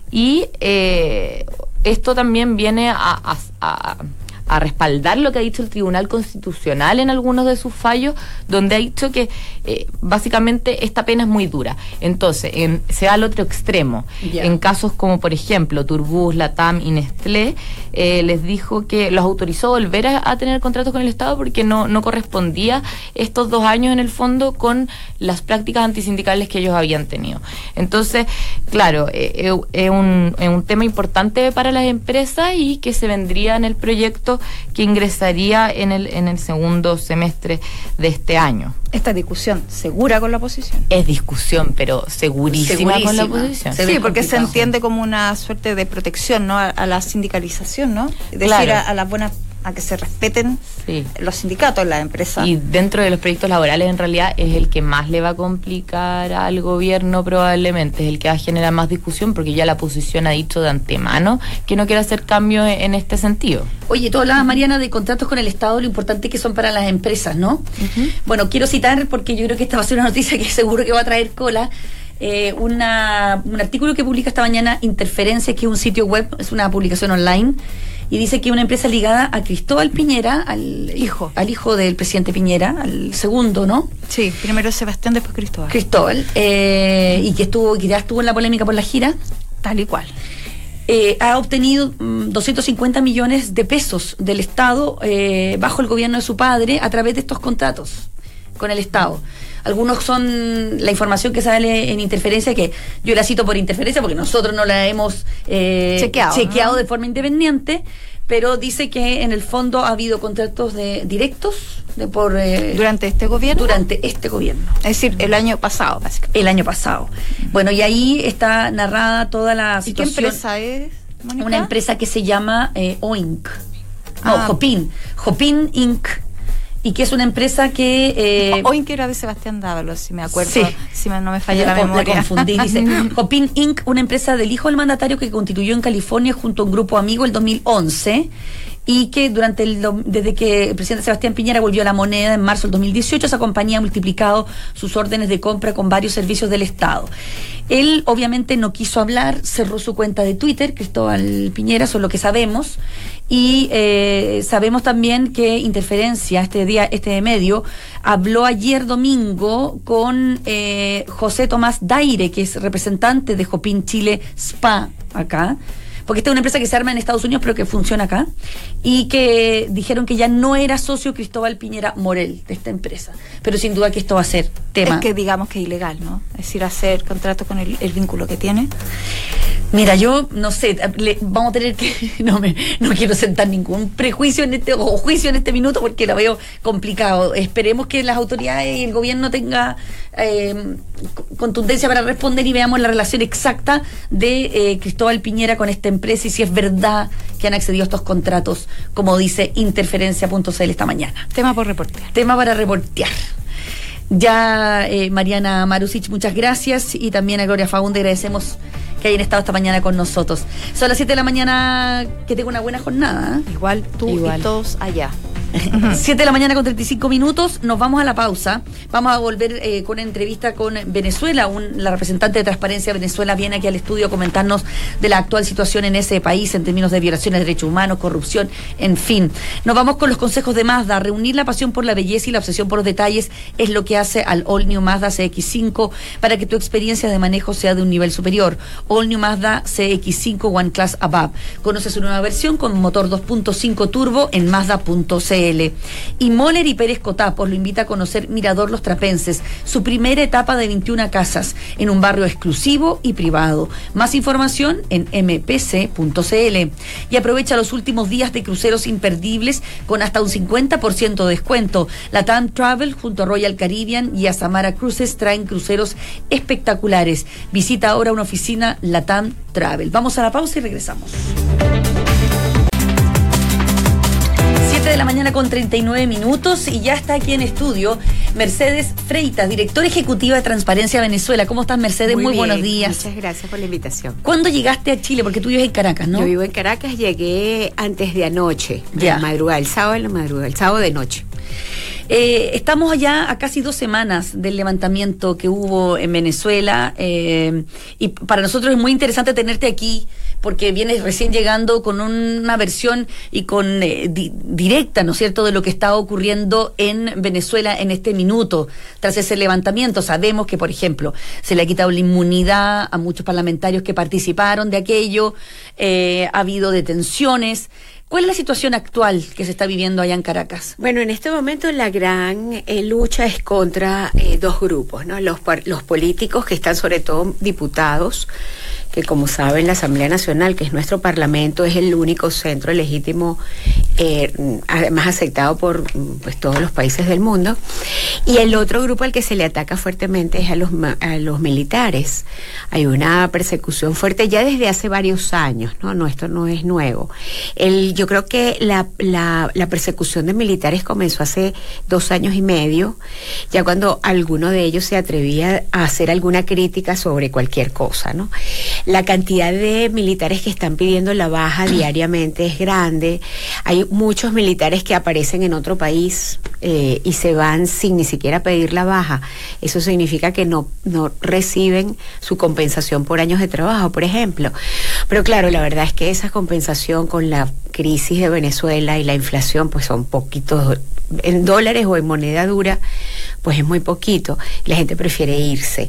Y eh, esto también viene a, a, a a respaldar lo que ha dicho el Tribunal Constitucional en algunos de sus fallos, donde ha dicho que eh, básicamente esta pena es muy dura. Entonces, en, se va al otro extremo. Yeah. En casos como, por ejemplo, Turbus, Latam y Nestlé, eh, les dijo que los autorizó a volver a, a tener contratos con el Estado porque no, no correspondía estos dos años en el fondo con las prácticas antisindicales que ellos habían tenido. Entonces, claro, es eh, eh, un, eh, un tema importante para las empresas y que se vendría en el proyecto que ingresaría en el en el segundo semestre de este año. Esta discusión segura con la oposición. Es discusión, pero segurísima, segurísima. con la oposición. Se sí, porque se entiende como una suerte de protección, ¿no? A, a la sindicalización, ¿no? Es decir, claro. a, a las buenas, a que se respeten sí. los sindicatos en la empresa. Y dentro de los proyectos laborales, en realidad, es el que más le va a complicar al gobierno probablemente, es el que va a generar más discusión, porque ya la oposición ha dicho de antemano que no quiere hacer cambios en este sentido. Oye, tú hablabas, Mariana, de contratos con el Estado, lo importante que son para las empresas, ¿no? Uh-huh. Bueno, quiero citar, porque yo creo que esta va a ser una noticia que seguro que va a traer cola, eh, una, un artículo que publica esta mañana Interferencia, que es un sitio web, es una publicación online, y dice que una empresa ligada a Cristóbal Piñera, al hijo, al hijo del presidente Piñera, al segundo, ¿no? Sí, primero Sebastián, después Cristóbal. Cristóbal, eh, y que estuvo, que ya estuvo en la polémica por la gira. Tal y cual. Eh, ha obtenido mm, doscientos cincuenta millones de pesos del Estado eh, bajo el gobierno de su padre a través de estos contratos con el Estado. Algunos son la información que sale en Interferencia, que yo la cito por Interferencia porque nosotros no la hemos eh, chequeado, chequeado ¿no? de forma independiente, pero dice que en el fondo ha habido contratos de directos de por eh, durante este gobierno. Durante este gobierno. Es decir, el año pasado, básicamente. El año pasado. Bueno, y ahí está narrada toda la situación. ¿Y qué empresa es, Mónica? Una empresa que se llama eh, Oink. No, ah. Jopin. Jopin Incorporated. Y que es una empresa que... Eh, Oink era de Sebastián Dávalos, si me acuerdo, sí. si no me falla la, la memoria. La confundí, dice, Jopin Incorporated, una empresa del hijo del mandatario que constituyó en California junto a un grupo amigo el dos mil once, y que durante el desde que el presidente Sebastián Piñera volvió a la moneda en marzo del dos mil dieciocho, esa compañía ha multiplicado sus órdenes de compra con varios servicios del Estado. Él obviamente no quiso hablar, cerró su cuenta de Twitter, Cristóbal Piñera, eso es lo que sabemos, y eh, sabemos también que Interferencia, este día, este medio, habló ayer domingo con eh, José Tomás Daire, que es representante de Jopin Chile Spa acá, porque esta es una empresa que se arma en Estados Unidos pero que funciona acá, y que dijeron que ya no era socio Cristóbal Piñera Morel de esta empresa, pero sin duda que esto va a ser tema. Es que digamos que es ilegal, ¿no? Es decir, hacer contrato con el, el vínculo que tiene. Mira, yo no sé, le, vamos a tener que, no me, no quiero sentar ningún prejuicio en este, o juicio en este minuto porque lo veo complicado. Esperemos que las autoridades y el gobierno tenga eh, contundencia para responder y veamos la relación exacta de eh, Cristóbal Piñera con esta empresa y si es verdad que han accedido a estos contratos, como dice Interferencia punto c l esta mañana. Tema por reportear. Tema para reportear. Ya, eh, Mariana Marusic, muchas gracias, y también a Gloria Fagunde agradecemos que hayan estado esta mañana con nosotros. Son las siete de la mañana, que tenga una buena jornada. ¿eh? Igual tú Igual. y todos allá. siete de la mañana con treinta y cinco minutos, nos vamos a la pausa. Vamos a volver eh, con una entrevista con Venezuela. Un, la representante de Transparencia Venezuela viene aquí al estudio a comentarnos de la actual situación en ese país en términos de violaciones de derechos humanos, corrupción, en fin. Nos vamos con los consejos de Mazda. Reunir la pasión por la belleza y la obsesión por los detalles es lo que hace al All New Mazda C X cinco para que tu experiencia de manejo sea de un nivel superior. All New Mazda C X cinco One Class Above. Conoce su nueva versión con motor dos punto cinco turbo en Mazda punto c l. Y Moller y Pérez Cotapos lo invita a conocer Mirador Los Trapenses, su primera etapa de veintiuna casas en un barrio exclusivo y privado. Más información en m p c punto c l. Y aprovecha los últimos días de cruceros imperdibles con hasta un cincuenta por ciento de descuento. Latam Travel junto a Royal Caribbean y a Samara Cruises traen cruceros espectaculares. Visita ahora una oficina Latam Travel. Vamos a la pausa y regresamos. De la mañana con treinta y nueve minutos y ya está aquí en estudio Mercedes Freitas, directora ejecutiva de Transparencia Venezuela. ¿Cómo estás, Mercedes? Muy, Muy bien, buenos días. Muchas gracias por la invitación. ¿Cuándo llegaste a Chile? Porque tú vives en Caracas, ¿no? Yo vivo en Caracas, llegué antes de anoche, ya. La madrugada, el sábado en la madrugada, el sábado de noche. Eh, estamos allá a casi dos semanas del levantamiento que hubo en Venezuela eh, y para nosotros es muy interesante tenerte aquí porque vienes recién llegando con una versión y con eh, di- directa, ¿no es cierto?, de lo que está ocurriendo en Venezuela en este minuto tras ese levantamiento. Sabemos que, por ejemplo, se le ha quitado la inmunidad a muchos parlamentarios que participaron de aquello, eh, ha habido detenciones. ¿Cuál es la situación actual que se está viviendo allá en Caracas? Bueno, en este momento la gran eh, lucha es contra eh, dos grupos, ¿no? Los, par- los políticos que están, sobre todo diputados, que como saben la Asamblea Nacional, que es nuestro parlamento, es el único centro legítimo, eh, además aceptado por pues todos los países del mundo. Y el otro grupo al que se le ataca fuertemente es a los, a los militares. Hay una persecución fuerte ya desde hace varios años, ¿no? No, esto no es nuevo. El, yo creo que la, la, la persecución de militares comenzó hace dos años y medio, ya cuando alguno de ellos se atrevía a hacer alguna crítica sobre cualquier cosa, ¿no? La cantidad de militares que están pidiendo la baja diariamente es grande. Hay muchos militares que aparecen en otro país eh, y se van sin ni siquiera pedir la baja. Eso significa que no, no reciben su compensación por años de trabajo, por ejemplo. Pero claro, la verdad es que esa compensación con la crisis de Venezuela y la inflación pues son poquitos, en dólares o en moneda dura, pues es muy poquito. La gente prefiere irse.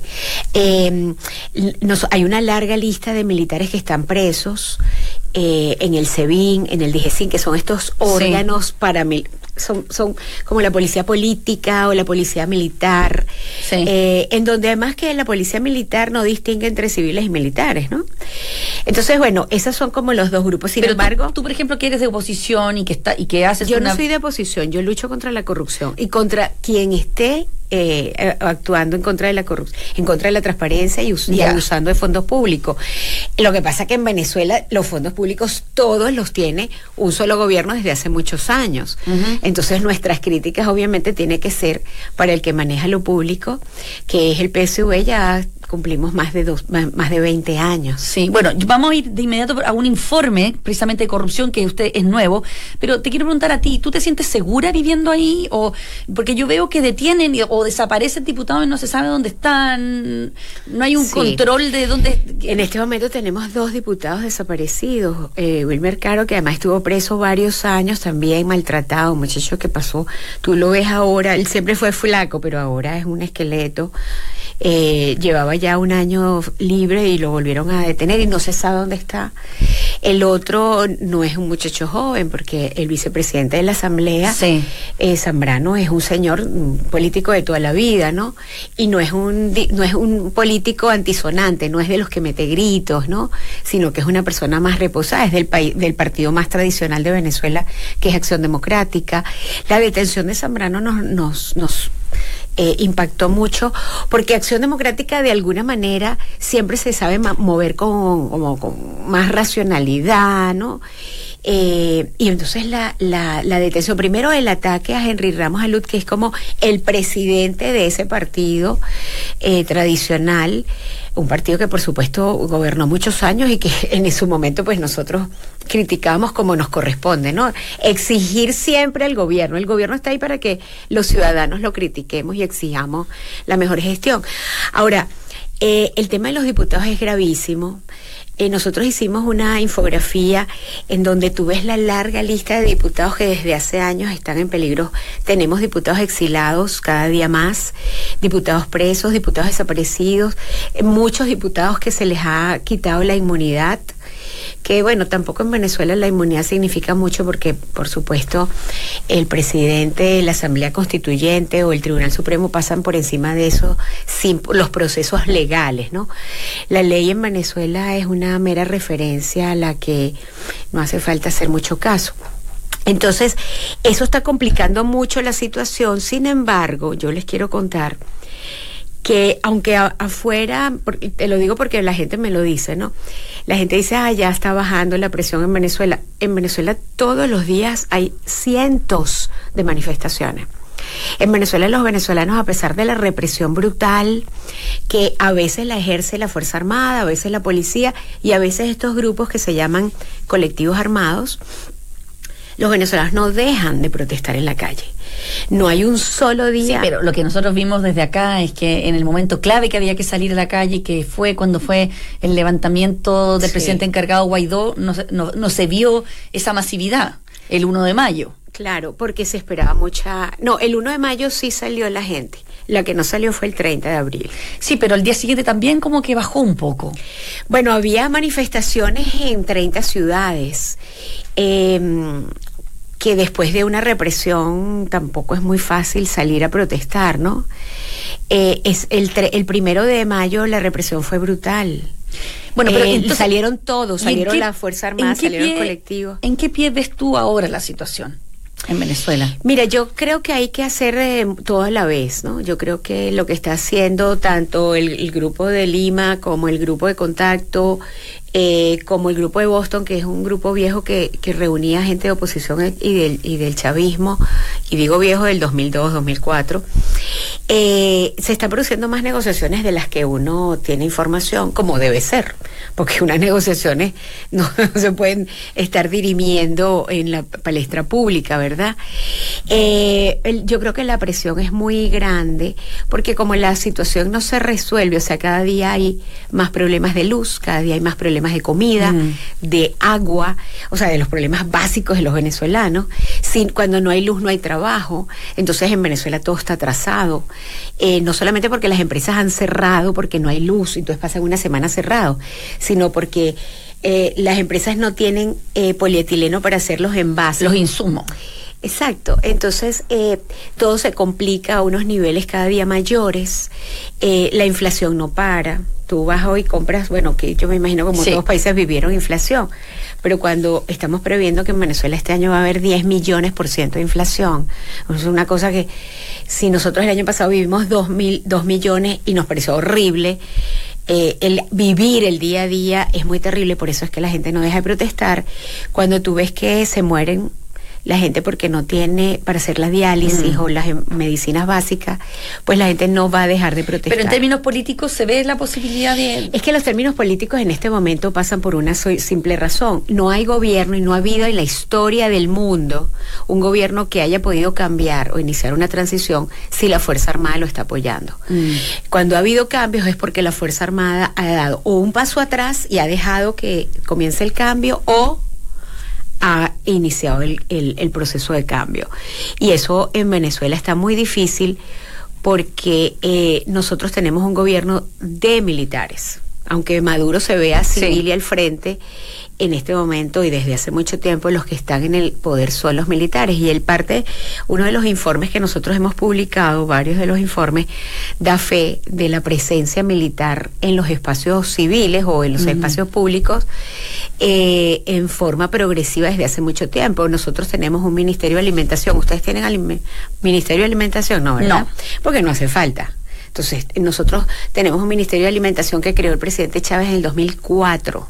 Eh, nos, hay una larga lista de militares que están presos eh, en el SEBIN, en el DIGESIN, que son estos órganos sí. paramilitares. Son, son como la policía política o la policía militar, sí. eh, en donde además que la policía militar no distingue entre civiles y militares, ¿no? Entonces, bueno, esos son como los dos grupos. Sin Pero embargo, tú, tú, por ejemplo, que eres de oposición y que está y que haces yo una... no soy de oposición, yo lucho contra la corrupción y contra quien esté Eh, actuando en contra de la corrupción, en contra de la transparencia y, us- y abusando de fondos públicos. Lo que pasa es que en Venezuela los fondos públicos todos los tiene un solo gobierno desde hace muchos años. Uh-huh. Entonces nuestras críticas obviamente tienen que ser para el que maneja lo público, que es el P S V. Ya cumplimos más de dos, más, más de veinte años. Sí, bueno, vamos a ir de inmediato a un informe precisamente de corrupción que usted es nuevo, pero te quiero preguntar a ti, ¿tú te sientes segura viviendo ahí? O porque yo veo que detienen o desaparecen diputados y no se sabe dónde están, no hay un sí. control de dónde... En este momento tenemos dos diputados desaparecidos, eh, Wilmer Caro, que además estuvo preso varios años, también maltratado, un muchacho que pasó, tú lo ves ahora, él siempre fue flaco, pero ahora es un esqueleto. Eh, llevaba ya un año libre y lo volvieron a detener y no se sabe dónde está. El otro no es un muchacho joven, porque el vicepresidente de la Asamblea, sí. eh, Zambrano, es un señor un político de toda la vida, ¿no? Y no es un no es un político antisonante, no es de los que mete gritos, ¿no? Sino que es una persona más reposada, es del país, del partido más tradicional de Venezuela, que es Acción Democrática. La detención de Zambrano nos nos, nos Eh, impactó mucho, porque Acción Democrática de alguna manera siempre se sabe ma- mover con, como, con más racionalidad, ¿no? Eh, y entonces la, la, la detención, primero el ataque a Henry Ramos Alud, que es como el presidente de ese partido eh, tradicional, un partido que por supuesto gobernó muchos años y que en su momento pues nosotros criticamos como nos corresponde, ¿no? Exigir siempre al gobierno, el gobierno está ahí para que los ciudadanos lo critiquemos y exijamos la mejor gestión. Ahora, eh, el tema de los diputados es gravísimo. Eh, nosotros hicimos una infografía en donde tú ves la larga lista de diputados que desde hace años están en peligro. Tenemos diputados exilados cada día más, diputados presos, diputados desaparecidos, eh, muchos diputados que se les ha quitado la inmunidad, que bueno, tampoco en Venezuela la inmunidad significa mucho porque, por supuesto, el presidente, la Asamblea Constituyente o el Tribunal Supremo pasan por encima de eso sin los procesos legales, ¿no? La ley en Venezuela es una mera referencia a la que no hace falta hacer mucho caso. Entonces, eso está complicando mucho la situación. Sin embargo, yo les quiero contar que aunque a, afuera, porque, te lo digo porque la gente me lo dice, ¿no? La gente dice, ah, ya está bajando la presión en Venezuela. En Venezuela todos los días hay cientos de manifestaciones. En Venezuela los venezolanos, a pesar de la represión brutal que a veces la ejerce la Fuerza Armada, a veces la policía y a veces estos grupos que se llaman colectivos armados, los venezolanos no dejan de protestar en la calle. No hay un solo día. Sí, pero lo que nosotros vimos desde acá es que en el momento clave que había que salir a la calle, que fue cuando fue el levantamiento del Sí. presidente encargado Guaidó, no, se- no, no se vio esa masividad el uno de mayo. Claro, porque se esperaba mucha... No, el uno de mayo sí salió la gente. La que no salió fue el treinta de abril. Sí, pero el día siguiente también como que bajó un poco. Bueno, había manifestaciones en treinta ciudades, eh, que después de una represión tampoco es muy fácil salir a protestar, ¿no? Eh, es el, tre- el primero de mayo la represión fue brutal. Bueno, pero Eh, entonces- salieron todos, ¿Y en salieron qué- la Fuerza en Armada, qué salieron pie- colectivos. ¿En qué pie ves tú ahora la situación en Venezuela? Mira, yo creo que hay que hacer eh, todo a la vez, ¿no? Yo creo que lo que está haciendo tanto el, el grupo de Lima como el grupo de Contacto, eh, como el grupo de Boston, que es un grupo viejo que, que reunía gente de oposición y del, y del chavismo, y digo viejo del dos mil dos, dos mil cuatro, eh, se están produciendo más negociaciones de las que uno tiene información, como debe ser, porque unas negociaciones no, no se pueden estar dirimiendo en la palestra pública, ¿verdad? Eh, el- yo creo que la presión es muy grande, porque como la situación no se resuelve, o sea, cada día hay más problemas de luz, cada día hay más problemas de comida, Mm. de agua, o sea, de los problemas básicos de los venezolanos. Sin, cuando no hay luz no hay trabajo, entonces en Venezuela todo está atrasado, eh, no solamente porque las empresas han cerrado porque no hay luz, entonces pasan una semana cerrado, sino porque eh, las empresas no tienen eh, polietileno para hacer los envases. Los insumos. Exacto, entonces eh, todo se complica a unos niveles cada día mayores, eh, la inflación no para, tú vas hoy y compras, bueno, que yo me imagino como Sí. todos los países vivieron inflación, pero cuando estamos previendo que en Venezuela este año va a haber diez millones por ciento de inflación, es una cosa que si nosotros el año pasado vivimos dos mil, dos millones y nos pareció horrible, eh, el vivir el día a día es muy terrible, por eso es que la gente no deja de protestar, cuando tú ves que se mueren la gente porque no tiene para hacer la diálisis Mm. o las em, medicinas básicas, pues la gente no va a dejar de protestar. Pero en términos políticos se ve la posibilidad de... Es que los términos políticos en este momento pasan por una so- simple razón. No hay gobierno y no ha habido en la historia del mundo un gobierno que haya podido cambiar o iniciar una transición si la Fuerza Armada lo está apoyando. Mm. Cuando ha habido cambios es porque la Fuerza Armada ha dado o un paso atrás y ha dejado que comience el cambio o ha iniciado el, el, el proceso de cambio. Y eso en Venezuela está muy difícil porque eh, nosotros tenemos un gobierno de militares. Aunque Maduro se vea civil Sí. y al frente, en este momento y desde hace mucho tiempo los que están en el poder son los militares. Y él parte, uno de los informes que nosotros hemos publicado, varios de los informes, da fe de la presencia militar en los espacios civiles o en los Ujú. espacios públicos eh, en forma progresiva desde hace mucho tiempo. Nosotros tenemos un Ministerio de Alimentación. ¿Ustedes tienen alime- Ministerio de Alimentación? No, ¿verdad? No. Porque no hace falta. Entonces, nosotros tenemos un Ministerio de Alimentación que creó el presidente Chávez en el dos mil cuatro.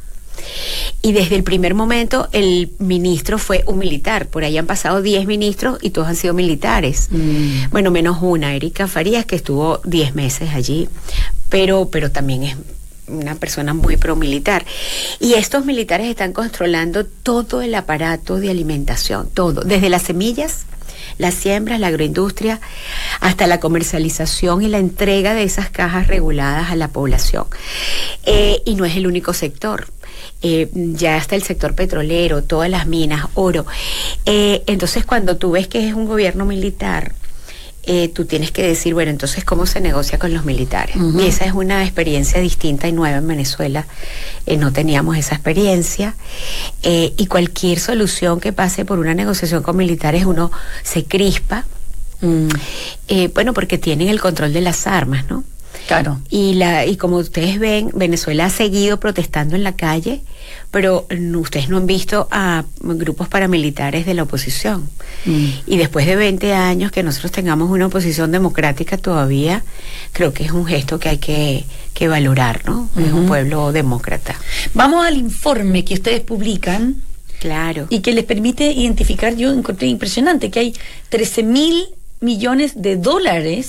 Y desde el primer momento el ministro fue un militar. Por ahí han pasado diez ministros y todos han sido militares. Mm. Bueno, menos una, Erika Farías, que estuvo diez meses allí, pero, pero también es una persona muy promilitar. Y estos militares están controlando todo el aparato de alimentación, todo, desde las semillas, las siembras, la agroindustria, hasta la comercialización y la entrega de esas cajas reguladas a la población. Eh, y no es el único sector. Eh, ya está el sector petrolero, todas las minas, oro. Eh, entonces, cuando tú ves que es un gobierno militar, eh, tú tienes que decir, bueno, entonces, ¿cómo se negocia con los militares? Uh-huh. Y esa es una experiencia distinta y nueva en Venezuela. Eh, no teníamos esa experiencia. Eh, y cualquier solución que pase por una negociación con militares, uno se crispa. Mm. Eh, bueno, porque tienen el control de las armas, ¿no? Claro. Y la y como ustedes ven, Venezuela ha seguido protestando en la calle, pero no, ustedes no han visto a grupos paramilitares de la oposición. Mm. Y después de veinte años que nosotros tengamos una oposición democrática todavía, creo que es un gesto que hay que, que valorar, ¿no? Es un Ujú. pueblo demócrata. Vamos al informe que ustedes publican Claro. y que les permite identificar, yo encontré impresionante, que hay trece mil millones de dólares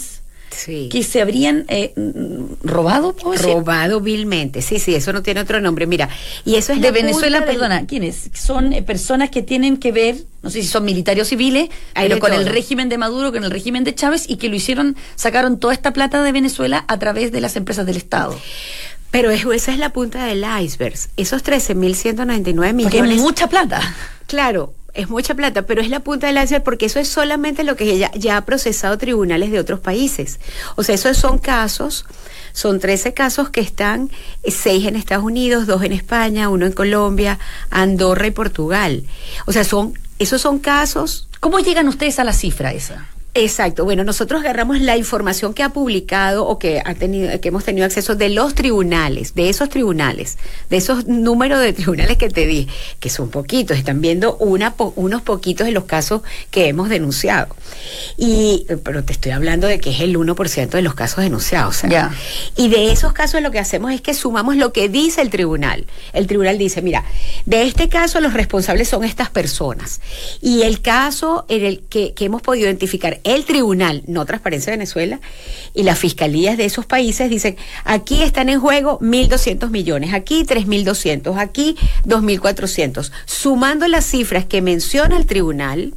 Sí. que se habrían eh, robado, ¿puedo decir? Robado vilmente. Sí, sí, eso no tiene otro nombre. Mira, y eso es de la Venezuela, punta del- perdona, ¿quiénes? Son eh, personas que tienen que ver, no sé si son militares o civiles, Hay pero de con todo. el régimen de Maduro, con el régimen de Chávez, y que lo hicieron, sacaron toda esta plata de Venezuela a través de las empresas del Estado. Pero es- esa es la punta del iceberg. Esos trece mil ciento noventa y nueve Porque millones. es mucha plata. Claro, es mucha plata, pero es la punta del iceberg porque eso es solamente lo que ya, ya ha procesado tribunales de otros países. O sea, esos son casos, son trece casos que están, eh, seis en Estados Unidos, dos en España, uno en Colombia, Andorra y Portugal. O sea, son, esos son casos. ¿Cómo llegan ustedes a la cifra esa? Exacto. Bueno, nosotros agarramos la información que ha publicado o que ha tenido, que hemos tenido acceso de los tribunales, de esos tribunales, de esos números de tribunales que te di, que son poquitos, están viendo una, po- unos poquitos de los casos que hemos denunciado. Y, pero te estoy hablando de que es el uno por ciento de los casos denunciados. O sea, Ya. y de esos casos lo que hacemos es que sumamos lo que dice el tribunal. El tribunal dice, mira, de este caso los responsables son estas personas. Y el caso en el que, que hemos podido identificar, el tribunal, no Transparencia Venezuela, y las fiscalías de esos países dicen, aquí están en juego mil doscientos millones, aquí tres mil doscientos, aquí dos mil cuatrocientos. Sumando las cifras que menciona el tribunal,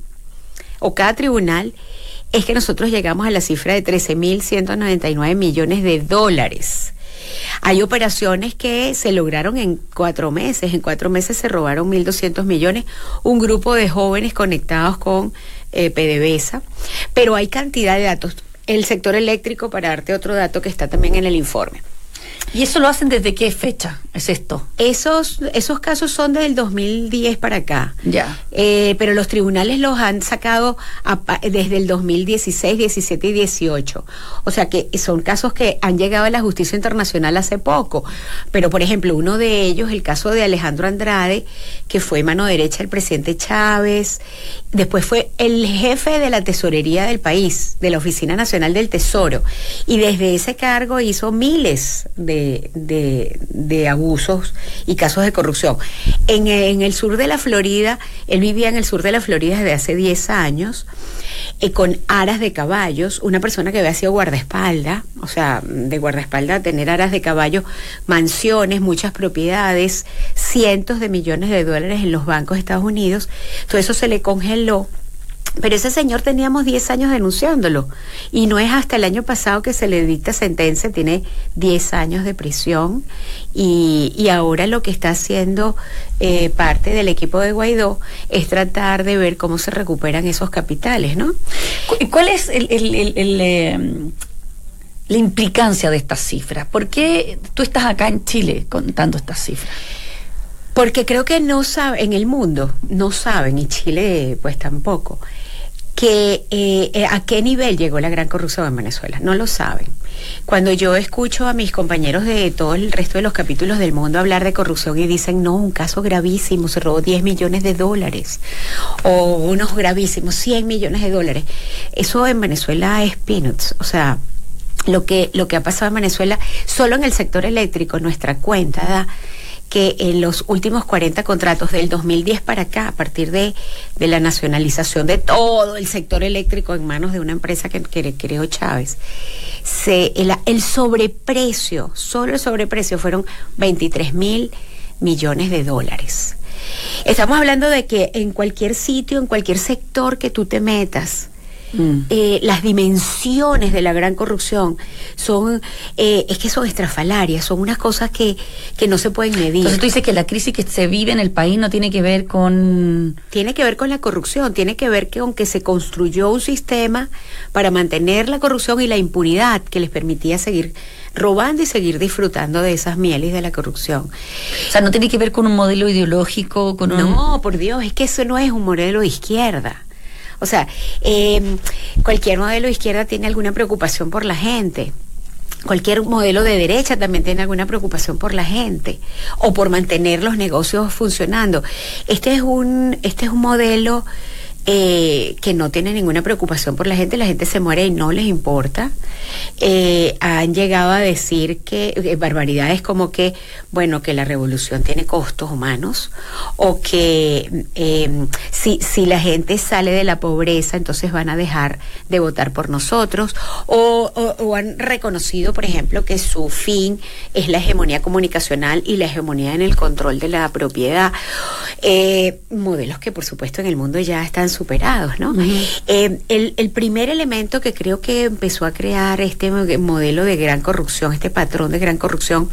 o cada tribunal, es que nosotros llegamos a la cifra de trece mil ciento noventa y nueve millones de dólares. Hay operaciones que se lograron en cuatro meses. En cuatro meses se robaron mil doscientos millones. Un grupo de jóvenes conectados con eh, PDVSA. Pero hay cantidad de datos. El sector eléctrico, para darte otro dato que está también en el informe. ¿Y eso lo hacen desde qué fecha es esto? Esos, esos casos son del dos mil diez para acá. Ya. Eh, pero los tribunales los han sacado a pa- desde el dos mil dieciséis, diecisiete y dieciocho. O sea que son casos que han llegado a la justicia internacional hace poco. Pero, por ejemplo, uno de ellos, el caso de Alejandro Andrade, que fue mano derecha del presidente Chávez, después fue el jefe de la tesorería del país, de la Oficina Nacional del Tesoro. Y desde ese cargo hizo miles de, de, de abusos y casos de corrupción. En, en el sur de la Florida, él vivía en el sur de la Florida desde hace diez años, eh, con aras de caballos, una persona que había sido guardaespaldas, o sea, de guardaespaldas, tener aras de caballo, mansiones, muchas propiedades, cientos de millones de dólares en los bancos de Estados Unidos. Todo eso se le congeló. Pero ese señor teníamos diez años denunciándolo y no es hasta el año pasado que se le dicta sentencia, tiene diez años de prisión y, y ahora lo que está haciendo eh, parte del equipo de Guaidó es tratar de ver cómo se recuperan esos capitales, ¿no? ¿Cu- ¿Cuál es el, el- el- el, eh, la implicancia de estas cifras? ¿Por qué tú estás acá en Chile contando estas cifras? Porque creo que no saben, en el mundo no saben, y Chile pues tampoco, que eh, a qué nivel llegó la gran corrupción en Venezuela. No lo saben. Cuando yo escucho a mis compañeros de todo el resto de los capítulos del mundo hablar de corrupción y dicen, no, un caso gravísimo, se robó diez millones de dólares, o unos gravísimos, cien millones de dólares. Eso en Venezuela es peanuts, o sea, lo que, lo que ha pasado en Venezuela, solo en el sector eléctrico, nuestra cuenta da que en los últimos cuarenta contratos del dos mil diez para acá, a partir de, de la nacionalización de todo el sector eléctrico en manos de una empresa que, que creó Chávez, se, el, el sobreprecio, solo el sobreprecio fueron veintitrés mil millones de dólares. Estamos hablando de que en cualquier sitio, en cualquier sector que tú te metas, Mm. Eh, las dimensiones de la gran corrupción son, eh, es que son estrafalarias, son unas cosas que, que no se pueden medir. Entonces tú dices que la crisis que se vive en el país no tiene que ver con... Tiene que ver con la corrupción, tiene que ver que aunque se construyó un sistema para mantener la corrupción y la impunidad que les permitía seguir robando y seguir disfrutando de esas mieles de la corrupción. O sea, no tiene que ver con un modelo ideológico, con un... No, por Dios, es que eso no es un modelo de izquierda. O sea, eh, cualquier modelo de izquierda tiene alguna preocupación por la gente. Cualquier modelo de derecha también tiene alguna preocupación por la gente o por mantener los negocios funcionando. Este es un, este es un modelo eh, que no tienen ninguna preocupación por la gente, la gente se muere y no les importa. Eh, han llegado a decir que eh, barbaridades como que, bueno, que la revolución tiene costos humanos, o que eh, si, si la gente sale de la pobreza, entonces van a dejar de votar por nosotros, o, o, o han reconocido, por ejemplo, que su fin es la hegemonía comunicacional y la hegemonía en el control de la propiedad. Eh, modelos que, por supuesto, en el mundo ya están superados, ¿no? Uh-huh. Eh, el, el primer elemento que creo que empezó a crear este modelo de gran corrupción, este patrón de gran corrupción,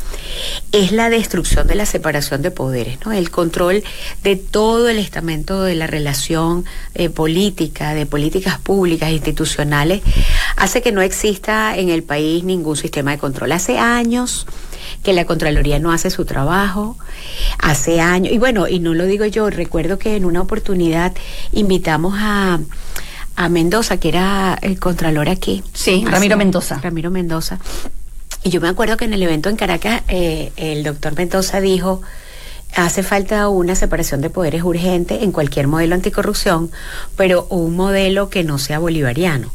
es la destrucción de la separación de poderes, ¿no? El control de todo el estamento de la relación eh, política, de políticas públicas, institucionales, hace que no exista en el país ningún sistema de control. Hace años que la Contraloría no hace su trabajo, hace años, y bueno, y no lo digo yo, recuerdo que en una oportunidad invitamos a, a Mendoza, que era el Contralor aquí. Sí, Ramiro Mendoza. Ramiro Mendoza. Y yo me acuerdo que en el evento en Caracas, eh, el doctor Mendoza dijo: hace falta una separación de poderes urgente en cualquier modelo anticorrupción, pero un modelo que no sea bolivariano.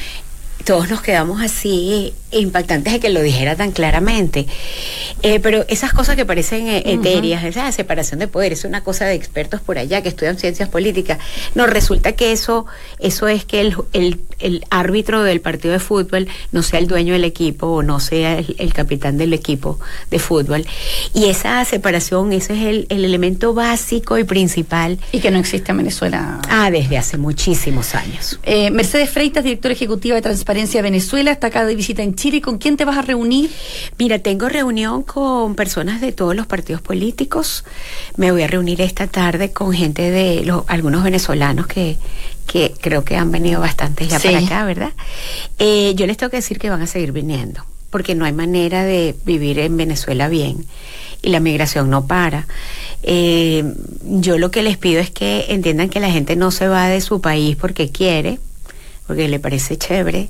Todos nos quedamos así impactantes de que lo dijera tan claramente. Eh, pero esas cosas que parecen eh, etéreas, uh-huh. esa separación de poderes, es una cosa de expertos por allá que estudian ciencias políticas. No, resulta que eso eso es que el, el, el árbitro del partido de fútbol no sea el dueño del equipo o no sea el, el capitán del equipo de fútbol. Y esa separación, ese es el, el elemento básico y principal. Y que no existe en Venezuela. Ah, desde hace muchísimos años. Eh, Mercedes Freitas, directora ejecutiva de Transparencia Venezuela, está acá de visita en Chile. ¿Con quién te vas a reunir? Mira, tengo reunión con personas de todos los partidos políticos. Me voy a reunir esta tarde con gente de los, algunos venezolanos que, que creo que han venido bastantes ya sí. para acá, ¿verdad? Eh, yo les tengo que decir que van a seguir viniendo, porque no hay manera de vivir en Venezuela bien y la migración no para. Eh, yo lo que les pido es que entiendan que la gente no se va de su país porque quiere, porque le parece chévere.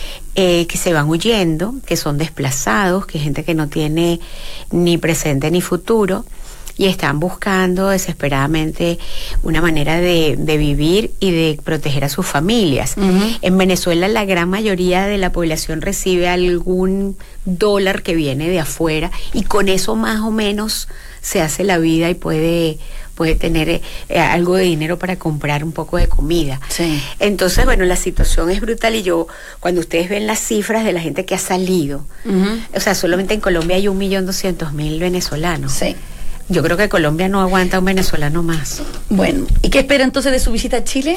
Eh, que se van huyendo, que son desplazados, que gente que no tiene ni presente ni futuro y están buscando desesperadamente una manera de, de vivir y de proteger a sus familias. Uh-huh. En Venezuela la gran mayoría de la población recibe algún dólar que viene de afuera y con eso más o menos se hace la vida y puede puede tener eh, algo de dinero para comprar un poco de comida. Sí. Entonces, bueno, la situación es brutal y yo, cuando ustedes ven las cifras de la gente que ha salido, uh-huh. o sea, solamente en Colombia hay un millón doscientos mil venezolanos. Sí. Yo creo que Colombia no aguanta un venezolano más. Bueno, ¿y qué espera entonces de su visita a Chile?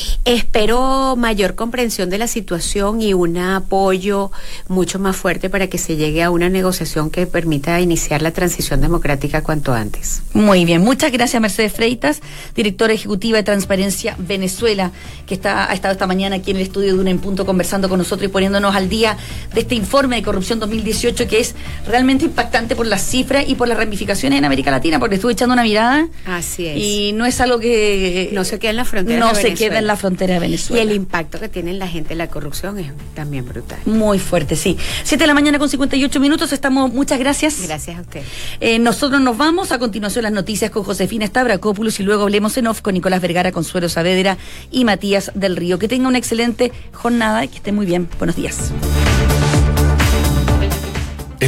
Espero mayor comprensión de la situación y un apoyo mucho más fuerte para que se llegue a una negociación que permita iniciar la transición democrática cuanto antes. Muy bien, muchas gracias Mercedes Freitas, directora ejecutiva de Transparencia Venezuela, que está, ha estado esta mañana aquí en el estudio de Una en Punto conversando con nosotros y poniéndonos al día de este informe de corrupción dos mil dieciocho que es realmente impactante por las cifras y por las ramificaciones en América Latina. Latina, porque estuve echando una mirada. Así es. Y no es algo que no se queda en la frontera no de se queda en la frontera de Venezuela. Y el impacto que tiene en la gente la corrupción es también brutal. Muy fuerte, sí. Siete de la mañana con cincuenta y ocho minutos. Estamos, muchas gracias. Gracias a usted. Eh, nosotros nos vamos. A continuación las noticias con Josefina Stavrakopoulos y luego hablemos en off con Nicolás Vergara, Consuelo Saavedra y Matías del Río. Que tenga una excelente jornada y que esté muy bien. Buenos días.